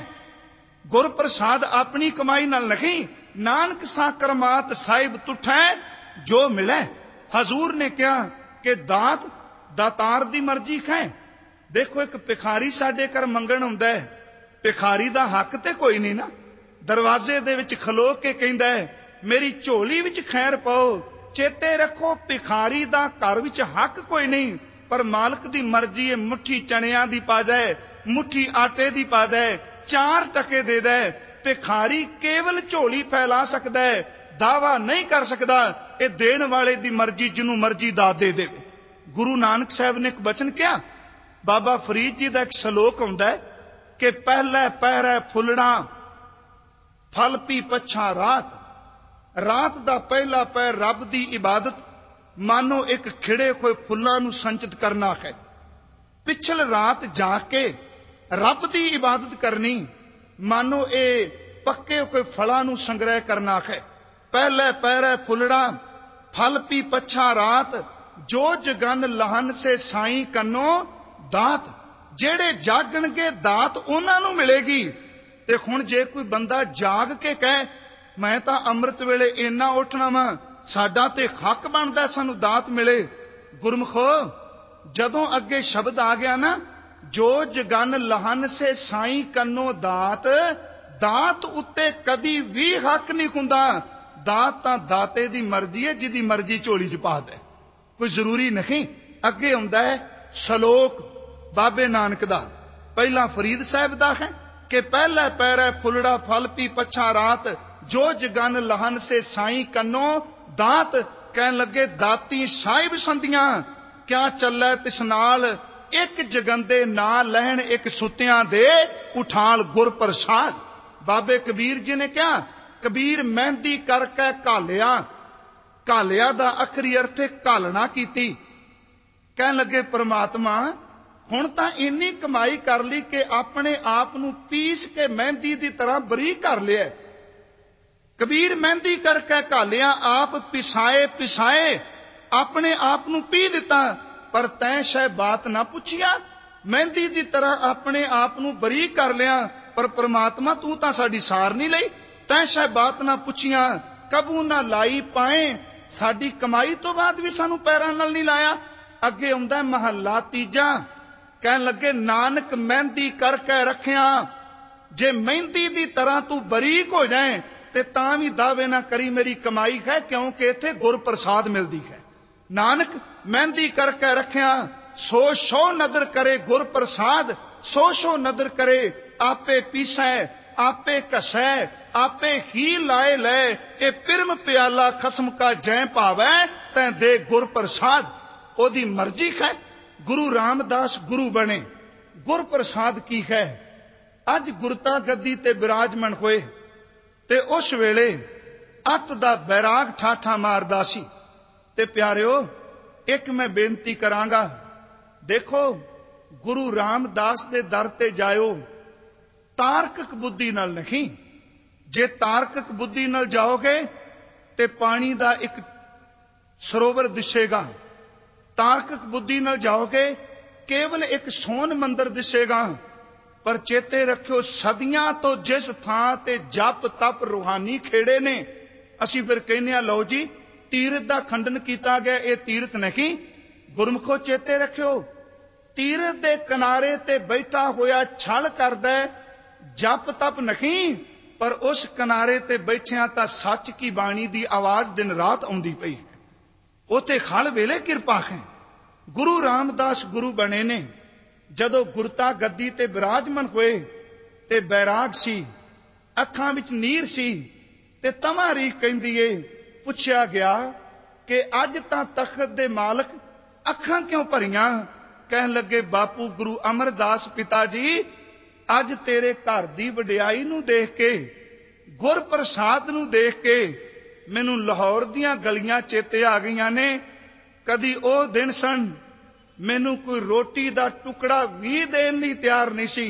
ਗੁਰਪ੍ਰਸਾਦ ਆਪਣੀ ਕਮਾਈ ਨਾਲ ਨਹੀਂ। ਨਾਨਕ ਸਾ ਕਰਮਾਤ ਸਾਹਿਬ ਤੁਠੈ ਜੋ ਮਿਲੈ। ਹਜ਼ੂਰ ਨੇ ਕਿਹਾ ਕਿ ਦਾਤ ਦਾਤਾਰ ਦੀ ਮਰਜ਼ੀ ਹੈ। ਦੇਖੋ, ਇੱਕ ਭਿਖਾਰੀ ਸਾਡੇ ਘਰ ਮੰਗਣ ਆਉਂਦਾ ਹੈ, ਭਿਖਾਰੀ ਦਾ ਹੱਕ ਤੇ ਕੋਈ ਨਹੀਂ ਨਾ। ਦਰਵਾਜ਼ੇ ਦੇ ਵਿੱਚ ਖਲੋ ਕੇ ਕਹਿੰਦਾ ਹੈ ਮੇਰੀ ਝੋਲੀ ਵਿੱਚ ਖੈਰ ਪਾਓ। ਚੇਤੇ ਰੱਖੋ, ਭਿਖਾਰੀ ਦਾ ਘਰ ਵਿੱਚ ਹੱਕ ਕੋਈ ਨਹੀਂ, ਪਰ ਮਾਲਕ ਦੀ ਮਰਜ਼ੀ ਹੈ। ਮੁੱਠੀ ਚਣਿਆਂ ਦੀ ਪਾ ਜਾਏ, ਮੁੱਠੀ ਆਟੇ ਦੀ ਪਾ ਜਾਏ, ਚਾਰ ਟਕੇ ਦੇ ਦੇ। ਭਿਖਾਰੀ ਕੇਵਲ ਝੋਲੀ ਫੈਲਾ ਸਕਦਾ ਹੈ, ਦਾਵਾ ਨਹੀਂ ਕਰ ਸਕਦਾ। ਇਹ ਦੇਣ ਵਾਲੇ ਦੀ ਮਰਜ਼ੀ, ਜਿਹਨੂੰ ਮਰਜ਼ੀ ਦਾਤ ਦੇ ਦੇਵੇ। ਗੁਰੂ ਨਾਨਕ ਸਾਹਿਬ ਨੇ ਇੱਕ ਬਚਨ ਕਿਹਾ। ਬਾਬਾ ਫਰੀਦ ਜੀ ਦਾ ਇੱਕ ਸ਼ਲੋਕ ਆਉਂਦਾ ਹੈ ਕਿ ਪਹਿਲੇ ਪਹਿਰੇ ਫੁੱਲਣਾ ਫਲ ਪੀ ਪੱਛਾ ਰਾਤ। ਰਾਤ ਦਾ ਪਹਿਲਾ ਪਹਿਰ ਰੱਬ ਦੀ ਇਬਾਦਤ, ਮਾਨੋ ਇੱਕ ਖਿੜੇ ਹੋਏ ਫੁੱਲਾਂ ਨੂੰ ਸੰਚਿਤ ਕਰਨਾ ਹੈ। ਪਿਛਲ ਰਾਤ ਜਾ ਕੇ ਰੱਬ ਦੀ ਇਬਾਦਤ ਕਰਨੀ, ਮਾਨੋ ਇਹ ਪੱਕੇ ਹੋਏ ਫਲਾਂ ਨੂੰ ਸੰਗ੍ਰਹਿ ਕਰਨਾ ਹੈ। ਪਹਿਲੇ ਪਹਿਰੇ ਫੁੱਲੜਾ ਫਲ ਪੀ ਪੱਛਾ ਰਾਤ, ਜੋ ਜਗਨ ਲਾਹਨ ਸੇ ਸਾਈਂ ਕੰਨੋ ਦਾਤ। ਜਿਹੜੇ ਜਾਗਣਗੇ ਦਾਤ ਉਹਨਾਂ ਨੂੰ ਮਿਲੇਗੀ। ਤੇ ਹੁਣ ਜੇ ਕੋਈ ਬੰਦਾ ਜਾਗ ਕੇ ਕਹੇ ਮੈਂ ਤਾਂ ਅੰਮ੍ਰਿਤ ਵੇਲੇ ਇੰਨਾ ਉੱਠਣਾ ਵਾਂ, ਸਾਡਾ ਤੇ ਹੱਕ ਬਣਦਾ ਸਾਨੂੰ ਦਾਤ ਮਿਲੇ। ਗੁਰਮਖੋ, ਜਦੋਂ ਅੱਗੇ ਸ਼ਬਦ ਆ ਗਿਆ ਨਾ ਜੋ ਜਗਨ ਲਹਨ ਸੇ ਸਾਈਂ ਕੰਨੋ ਦਾਤ। ਦਾਤ ਉੱਤੇ ਕਦੀ ਵੀ ਹੱਕ ਨਹੀਂ ਹੁੰਦਾ। ਦਾਤ ਤਾਂ ਦਾਤੇ ਦੀ ਮਰਜ਼ੀ ਹੈ, ਜਿਹਦੀ ਮਰਜ਼ੀ ਝੋਲੀ ਚ ਪਾ ਦੇ, ਕੋਈ ਜ਼ਰੂਰੀ ਨਹੀਂ। ਅੱਗੇ ਆਉਂਦਾ ਹੈ ਸ਼ਲੋਕ ਬਾਬੇ ਨਾਨਕ ਦਾ, ਪਹਿਲਾਂ ਫਰੀਦ ਸਾਹਿਬ ਦਾ ਹੈ ਕਿ ਪਹਿਲੇ ਪੈਰੇ ਫੁੱਲੜਾ ਫਲ ਪੀ ਪੱਛਾ ਰਾਤ। ਜੋ ਜਗਨ ਲਹਨ ਸੇ ਸਾਈਂ ਕੰਨੋ ਦਾਤ। ਕਹਿਣ ਲੱਗੇ ਦਾਤੀ ਸਾਹਿਬ ਸੰਦੀਆਂ ਕਿਆ ਚੱਲੇ ਤਿਸ ਨਾਲ। ਇੱਕ ਜਗੰਦੇ ਨਾ ਲੈਣ ਇੱਕ ਸੁੱਤਿਆਂ ਦੇ ਉਠਾਲ ਗੁਰ ਪ੍ਰਸਾਦ। ਬਾਬੇ ਕਬੀਰ ਜੀ ਨੇ ਕਿਹਾ ਕਬੀਰ ਮਹਿੰਦੀ ਕਰਕੇ ਘਾਲਿਆ। ਘਾਲਿਆ ਦਾ ਅਖਰੀ ਅਰਥ ਹੈ ਘਾਲਣਾ ਕੀਤੀ। ਕਹਿਣ ਲੱਗੇ ਪ੍ਰਮਾਤਮਾ ਹੁਣ ਤਾਂ ਇੰਨੀ ਕਮਾਈ ਕਰ ਲਈ ਕਿ ਆਪਣੇ ਆਪ ਨੂੰ ਪੀਸ ਕੇ ਮਹਿੰਦੀ ਦੀ ਤਰ੍ਹਾਂ ਬਰੀਕ ਕਰ ਲਿਆ। ਕਬੀਰ ਮਹਿੰਦੀ ਕਰਕੇ ਘਾਲਿਆ, ਆਪ ਪਿਸਾਏ ਪਿਸਾਏ ਆਪਣੇ ਆਪ ਨੂੰ ਪੀ ਦਿੱਤਾ। ਪਰ ਤੈਂ ਸ਼ਾਇਦ ਬਾਤ ਨਾ ਪੁੱਛਿਆ, ਮਹਿੰਦੀ ਦੀ ਤਰ੍ਹਾਂ ਆਪਣੇ ਆਪ ਨੂੰ ਬਰੀਕ ਕਰ ਲਿਆ, ਪਰ ਪ੍ਰਮਾਤਮਾ ਤੂੰ ਤਾਂ ਸਾਡੀ ਸਾਰ ਨਹੀਂ ਲਈ। ਤੈਂ ਸ਼ਾਇਦ ਬਾਤ ਨਾ ਪੁੱਛੀਆਂ ਕਬੂ ਨਾ ਲਾਈ ਪਾਏ। ਸਾਡੀ ਕਮਾਈ ਤੋਂ ਬਾਅਦ ਵੀ ਸਾਨੂੰ ਪੈਰਾਂ ਨਾਲ ਨਹੀਂ ਲਾਇਆ। ਅੱਗੇ ਆਉਂਦਾ ਮਹੱਲਾ ਤੀਜਾ, ਕਹਿਣ ਲੱਗੇ ਨਾਨਕ ਮਹਿੰਦੀ ਕਰਕੇ ਰੱਖਿਆ। ਜੇ ਮਹਿੰਦੀ ਦੀ ਤਰ੍ਹਾਂ ਤੂੰ ਬਰੀਕ ਹੋ ਜਾਏ ਤੇ ਤਾਂ ਵੀ ਦਾਅਵੇ ਨਾ ਕਰੀ ਮੇਰੀ ਕਮਾਈ ਹੈ, ਕਿਉਂਕਿ ਇੱਥੇ ਗੁਰ ਪ੍ਰਸਾਦ ਮਿਲਦੀ ਹੈ। ਨਾਨਕ ਮਹਿੰਦੀ ਕਰਕੇ ਰੱਖਿਆ। ਸੋ ਸੋ ਨਦਰ ਕਰੇ ਗੁਰ ਪ੍ਰਸਾਦ। ਸੋ ਸੋ ਨਦਰ ਕਰੇ ਆਪੇ ਪੀਸੈ ਆਪੇ ਘਸੈ ਆਪੇ ਹੀ ਲਾਏ ਲੈ। ਇਹ ਪਿਰਮ ਪਿਆਲਾ ਖਸਮ ਕਾ ਜੈ ਭਾਵੈ ਤੈਂ ਦੇ ਗੁਰ ਪ੍ਰਸਾਦ। ਉਹਦੀ ਮਰਜ਼ੀ ਹੈ। ਗੁਰੂ ਰਾਮਦਾਸ ਗੁਰੂ ਬਣੇ, ਗੁਰ ਪ੍ਰਸਾਦ ਕੀ ਹੈ। ਅੱਜ ਗੁਰਤਾ ਗੱਦੀ ਤੇ ਬਿਰਾਜਮਾਨ ਹੋਏ ਤੇ ਉਸ ਵੇਲੇ ਅੱਤ ਦਾ ਬੈਰਾਗ ਠਾਠਾ ਮਾਰਦਾ ਸੀ। ਤੇ ਪਿਆਰਿਓ ਇੱਕ ਮੈਂ ਬੇਨਤੀ ਕਰਾਂਗਾ, ਦੇਖੋ ਗੁਰੂ ਰਾਮਦਾਸ ਦੇ ਦਰ ਤੇ ਜਾਇਓ ਤਾਰਕਿਕ ਬੁੱਧੀ ਨਾਲ ਨਹੀਂ। ਜੇ ਤਾਰਕਿਕ ਬੁੱਧੀ ਨਾਲ ਜਾਓਗੇ ਤੇ ਪਾਣੀ ਦਾ ਇੱਕ ਸਰੋਵਰ ਦਿਸੇਗਾ। ਤਾਰਕਿਕ ਬੁੱਧੀ ਨਾਲ ਜਾਓਗੇ ਕੇਵਲ ਇੱਕ ਸੋਨ ਮੰਦਰ ਦਿਸੇਗਾ। ਪਰ ਚੇਤੇ ਰੱਖਿਓ ਸਦੀਆਂ ਤੋਂ ਜਿਸ ਥਾਂ ਤੇ ਜਪ ਤਪ ਰੂਹਾਨੀ ਖੇੜੇ ਨੇ, ਅਸੀਂ ਫਿਰ ਕਹਿੰਦੇ ਆ ਲਓ ਜੀ ਤੀਰਥ ਦਾ ਖੰਡਨ ਕੀਤਾ ਗਿਆ, ਇਹ ਤੀਰਥ ਨਹੀਂ। ਗੁਰਮੁਖੋ ਚੇਤੇ ਰੱਖਿਓ ਤੀਰਥ ਦੇ ਕਿਨਾਰੇ ਤੇ ਬੈਠਾ ਹੋਇਆ ਛਲ ਕਰਦਾ ਜਪ ਤਪ ਨਹੀਂ, ਪਰ ਉਸ ਕਿਨਾਰੇ ਤੇ ਬੈਠਿਆਂ ਤਾਂ ਸੱਚ ਕੀ ਬਾਣੀ ਦੀ ਆਵਾਜ਼ ਦਿਨ ਰਾਤ ਆਉਂਦੀ ਪਈ ਹੈ। ਉਥੇ ਖਲ ਵੇਲੇ ਕਿਰਪਾ ਹੈ। ਗੁਰੂ ਰਾਮਦਾਸ ਗੁਰੂ ਬਣੇ ਨੇ। ਜਦੋਂ ਗੁਰਤਾ ਗੱਦੀ ਤੇ ਬਿਰਾਜਮਾਨ ਹੋਏ ਤੇ ਬੈਰਾਗ ਸੀ, ਅੱਖਾਂ ਵਿੱਚ ਨੀਰ ਸੀ ਤੇ ਤਮਾਰੀ ਕਹਿੰਦੀ ਏ। ਪੁੱਛਿਆ ਗਿਆ ਕਿ ਅੱਜ ਤਾਂ ਤਖਤ ਦੇ ਮਾਲਕ ਅੱਖਾਂ ਕਿਉਂ ਭਰੀਆਂ। ਕਹਿਣ ਲੱਗੇ ਬਾਪੂ ਗੁਰੂ ਅਮਰਦਾਸ ਪਿਤਾ ਜੀ ਅੱਜ ਤੇਰੇ ਘਰ ਦੀ ਵਡਿਆਈ ਨੂੰ ਦੇਖ ਕੇ, ਗੁਰ ਪ੍ਰਸਾਦ ਨੂੰ ਦੇਖ ਕੇ ਮੈਨੂੰ ਲਾਹੌਰ ਦੀਆਂ ਗਲੀਆਂ ਚੇਤੇ ਆ ਗਈਆਂ ਨੇ। ਕਦੀ ਉਹ ਦਿਨ ਸਨ ਮੈਨੂੰ ਕੋਈ ਰੋਟੀ ਦਾ ਟੁਕੜਾ ਵੀ ਦੇਣ ਲਈ ਤਿਆਰ ਨਹੀਂ ਸੀ।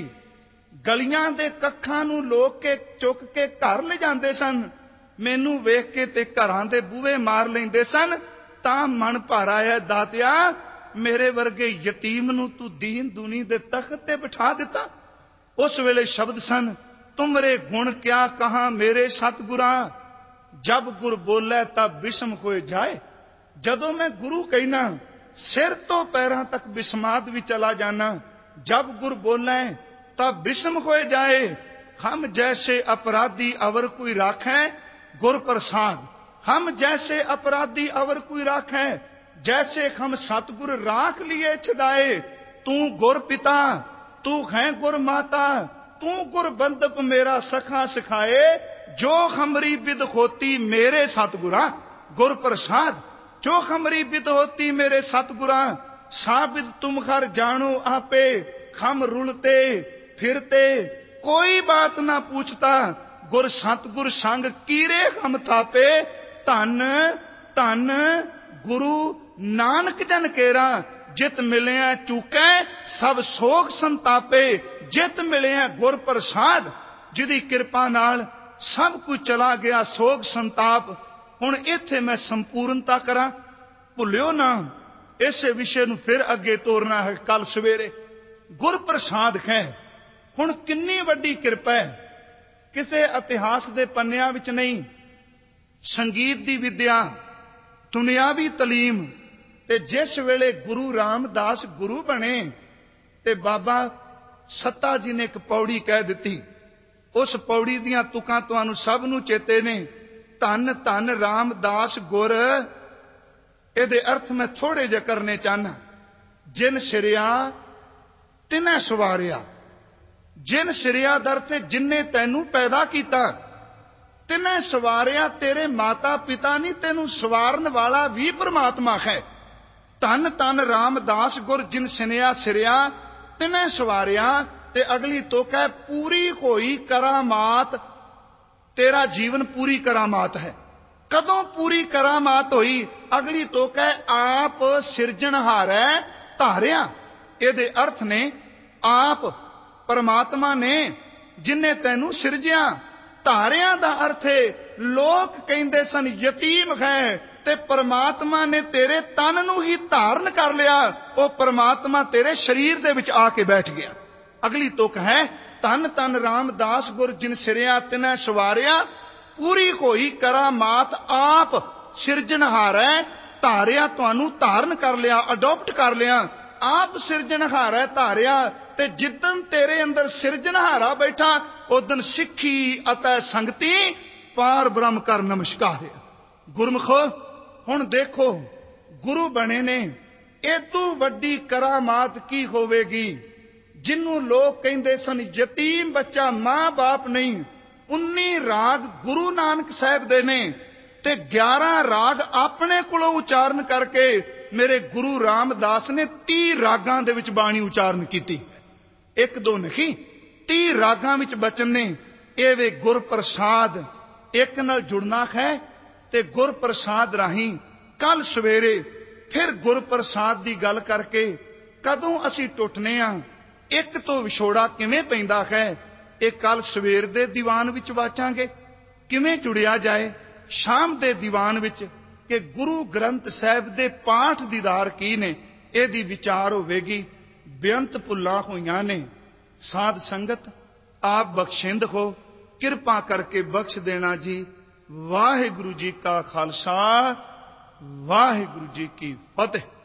ਗਲੀਆਂ ਦੇ ਕੱਖਾਂ ਨੂੰ ਲੋਕ ਕੇ ਚੁੱਕ ਕੇ ਘਰ ਲੈ ਜਾਂਦੇ ਸਨ। ਮੈਨੂੰ ਵੇਖ ਕੇ ਤੇ ਘਰਾਂ ਦੇ ਬੂਹੇ ਮਾਰ ਲੈਂਦੇ ਸਨ। ਤਾਂ ਮਨ ਭਰ ਆਇਆ ਦਾਤਿਆ ਮੇਰੇ ਵਰਗੇ ਯਤੀਮ ਨੂੰ ਤੂੰ ਦੀਨ ਦੁਨੀ ਦੇ ਤਖਤ ਤੇ ਬਿਠਾ ਦਿੱਤਾ। ਉਸ ਵੇਲੇ ਸ਼ਬਦ ਸਨ ਤੁਮਰੇ ਗੁਣ ਕਿਆ ਕਹਾਂ ਮੇਰੇ ਸਤਿਗੁਰਾਂ। ਜਬ ਗੁਰ ਬੋਲੇ ਤਾਂ ਬਿਸਮ ਹੋਏ ਜਾਏ। ਜਦੋਂ ਮੈਂ ਗੁਰੂ ਕਹਿਣਾ ਸਿਰ ਤੋਂ ਪੈਰਾਂ ਤੱਕ ਬਿਸਮਾਦ ਵੀ ਚਲਾ ਜਾਣਾ। ਜਬ ਗੁਰ ਬੋਲੇ ਤਾਂ ਬਿਸਮ ਹੋਏ ਜਾਏ। ਹਮ ਜੈਸੇ अपराधी अवर कोई राखै गुर प्रसाद। हम जैसे अपराधी अवर कोई राखै जैसे हम सतगुर राख लिए छदाए। तू गुर पिता तू है गुर माता तू गुर बंदप मेरा सखा सिखाए। जो हमरी बिद होती मेरे सतगुरा गुर प्रसाद। जो हमरी बिद होती मेरे सतगुरा साबिद तुम घर जानो आपे। हम रुलते फिरते कोई बात ना पूछता गुर सतगुर संग कीरे हम थापे। धन धन गुरु नानक जन केरा जित मिलिया चूकै सब सोग संतापे। जित मिलिया गुर प्रसाद जिदी किरपा नाल सब कुछ चला गया सोग संताप। हुण इत्थे मैं संपूर्णता करा भुलियो ना इसे विषय नूं फिर अगे तोरना है कल सवेरे। गुर प्रसाद है हुण किन्नी वड्डी किरपा है। किसे इतिहास दे पन्नियां विच नहीं। संगीत दी विद्या दुनियावी तलीम ते जिस वेले गुरु रामदास गुरु बने ਤੇ ਬਾਬਾ ਸੱਤਾ ਜੀ ਨੇ ਇੱਕ ਪੌੜੀ ਕਹਿ ਦਿੱਤੀ। ਉਸ ਪੌੜੀ ਦੀਆਂ ਤੁਕਾਂ ਤੁਹਾਨੂੰ ਸਭ ਨੂੰ ਚੇਤੇ ਨੇ। ਧੰਨ ਧੰਨ ਰਾਮਦਾਸ ਗੁਰ। ਇਹਦੇ ਅਰਥ ਮੈਂ ਥੋੜੇ ਜਿਹੇ ਕਰਨੇ ਚਾਹਨਾ। ਜਿਨ ਸਿਰਿਆ ਤਿਨੈ ਸਵਾਰਿਆ। ਜਿਨ ਸਿਰਿਆ ਦਰ ਤੇ ਜਿਨਨੇ ਤੈਨੂੰ ਪੈਦਾ ਕੀਤਾ। ਤਿਨੈ ਸਵਾਰਿਆ, ਤੇਰੇ ਮਾਤਾ ਪਿਤਾ ਨਹੀਂ, ਤੈਨੂੰ ਸਵਾਰਨ ਵਾਲਾ ਵੀ ਪ੍ਰਮਾਤਮਾ ਹੈ। ਧੰਨ ਧੰਨ ਰਾਮਦਾਸ ਗੁਰ ਜਿਨ ਸਿਨਿਆ ਸਿਰਿਆ ਤਿਨੈ ਸਵਾਰਿਆ। ਤੇ ਅਗਲੀ ਤੁਕ ਹੈ ਪੂਰੀ ਹੋਈ ਕਰਾਮਾਤ। ਤੇਰਾ ਜੀਵਨ ਪੂਰੀ ਕਰਾਮਾਤ ਹੈ। ਕਦੋਂ ਪੂਰੀ ਕਰਾਮਾਤ ਹੋਈ? ਅਗਲੀ ਤੁਕ ਹੈ ਆਪ ਸਿਰਜਣਹਾਰੈ ਧਾਰਿਆ। ਇਹਦੇ ਅਰਥ ਨੇ ਆਪ ਪਰਮਾਤਮਾ ਨੇ ਜਿਨੇ ਤੈਨੂੰ ਸਿਰਜਿਆ। ਧਾਰਿਆ ਦਾ ਅਰਥ ਹੈ ਲੋਕ ਕਹਿੰਦੇ ਸਨ ਯਤੀਮ ਹੈ, ਤੇ ਪਰਮਾਤਮਾ ਨੇ ਤੇਰੇ ਤਨ ਨੂੰ ਹੀ ਧਾਰਨ ਕਰ ਲਿਆ। ਉਹ ਪਰਮਾਤਮਾ ਤੇਰੇ ਸਰੀਰ ਦੇ ਵਿੱਚ ਆ ਕੇ ਬੈਠ ਗਿਆ। ਅਗਲੀ ਤੁਕ ਹੈ ਧੰਨ ਧੰਨ ਰਾਮਦਾਸ ਗੁਰ ਜਿਨ ਸਿਰਿਆ ਤਿਨੈ ਸਵਾਰਿਆ। ਪੂਰੀ ਹੋਈ ਕਰਾਮਾਤ ਆਪ ਸਿਰਜਣਹਾਰੈ ਧਾਰਿਆ। ਤੁਹਾਨੂੰ ਧਾਰਨ ਕਰ ਲਿਆ, ਅਡਾਪਟ ਕਰ ਲਿਆ। ਆਪ ਸਿਰਜਣਹਾਰੈ ਧਾਰਿਆ। ਤੇ ਜਿੱਦਨ ਤੇਰੇ ਅੰਦਰ ਸਿਰਜਣਹਾਰਾ ਬੈਠਾ ਉਦਨ ਸਿੱਖੀ ਅਤੇ ਸੰਗਤੀ ਪਾਰ ਬ੍ਰਹਮ ਕਰ ਨਮਸਕਾਰਿਆ। ਗੁਰਮੁਖੋ ਹੁਣ ਦੇਖੋ ਗੁਰੂ ਬਣੇ ਨੇ, ਇਦੋਂ ਵੱਡੀ ਕਰਾਮਾਤ ਕੀ ਹੋਵੇਗੀ? ਜਿਹਨੂੰ ਲੋਕ ਕਹਿੰਦੇ ਸਨ ਯਤੀਮ ਬੱਚਾ, ਮਾਂ ਬਾਪ ਨਹੀਂ। ਉੱਨੀ ਰਾਗ ਗੁਰੂ ਨਾਨਕ ਸਾਹਿਬ ਦੇ ਨੇ ਤੇ ਗਿਆਰਾਂ ਰਾਗ ਆਪਣੇ ਕੋਲੋਂ ਉਚਾਰਨ ਕਰਕੇ ਮੇਰੇ ਗੁਰੂ ਰਾਮਦਾਸ ਨੇ ਤੀਹ ਰਾਗਾਂ ਦੇ ਵਿੱਚ ਬਾਣੀ ਉਚਾਰਨ ਕੀਤੀ। ਇੱਕ ਦੋ ਨਹੀਂ, ਤੀਹ ਰਾਗਾਂ ਵਿੱਚ ਬਚਨ ਨੇ। ਇਹ ਵੇ ਗੁਰ ਪ੍ਰਸਾਦ। ਇੱਕ ਨਾਲ ਜੁੜਨਾ ਹੈ ਤੇ ਗੁਰ ਪ੍ਰਸਾਦ ਰਾਹੀਂ ਕੱਲ ਸਵੇਰੇ ਫਿਰ ਗੁਰ ਪ੍ਰਸਾਦ ਦੀ ਗੱਲ ਕਰਕੇ ਕਦੋਂ ਅਸੀਂ ਟੁੱਟਨੇ ਆ, ਇੱਕ ਤੋਂ ਵਿਛੋੜਾ ਕਿਵੇਂ ਪੈਂਦਾ ਹੈ, ਇਹ ਕੱਲ ਸਵੇਰ ਦੇ ਦੀਵਾਨ ਵਿੱਚ ਵਾਚਾਂਗੇ। ਕਿਵੇਂ ਜੁੜਿਆ ਜਾਏ ਸ਼ਾਮ ਦੇ ਦੀਵਾਨ ਵਿੱਚ ਕਿ ਗੁਰੂ ਗ੍ਰੰਥ ਸਾਹਿਬ ਦੇ ਪਾਠ ਦੀਦਾਰ ਕੀ ਨੇ, ਇਹਦੀ ਵਿਚਾਰ ਹੋਵੇਗੀ। ਬੇਅੰਤ ਭੁੱਲਾਂ ਹੋਈਆਂ ਨੇ। ਸਾਧ ਸੰਗਤ ਆਪ ਬਖਸ਼ਿੰਦ ਹੋ, ਕਿਰਪਾ ਕਰਕੇ ਬਖਸ਼ ਦੇਣਾ ਜੀ। ਵਾਹਿਗੁਰੂ ਜੀ ਕਾ ਖਾਲਸਾ, ਵਾਹਿਗੁਰੂ ਜੀ ਕੀ ਫਤਿਹ।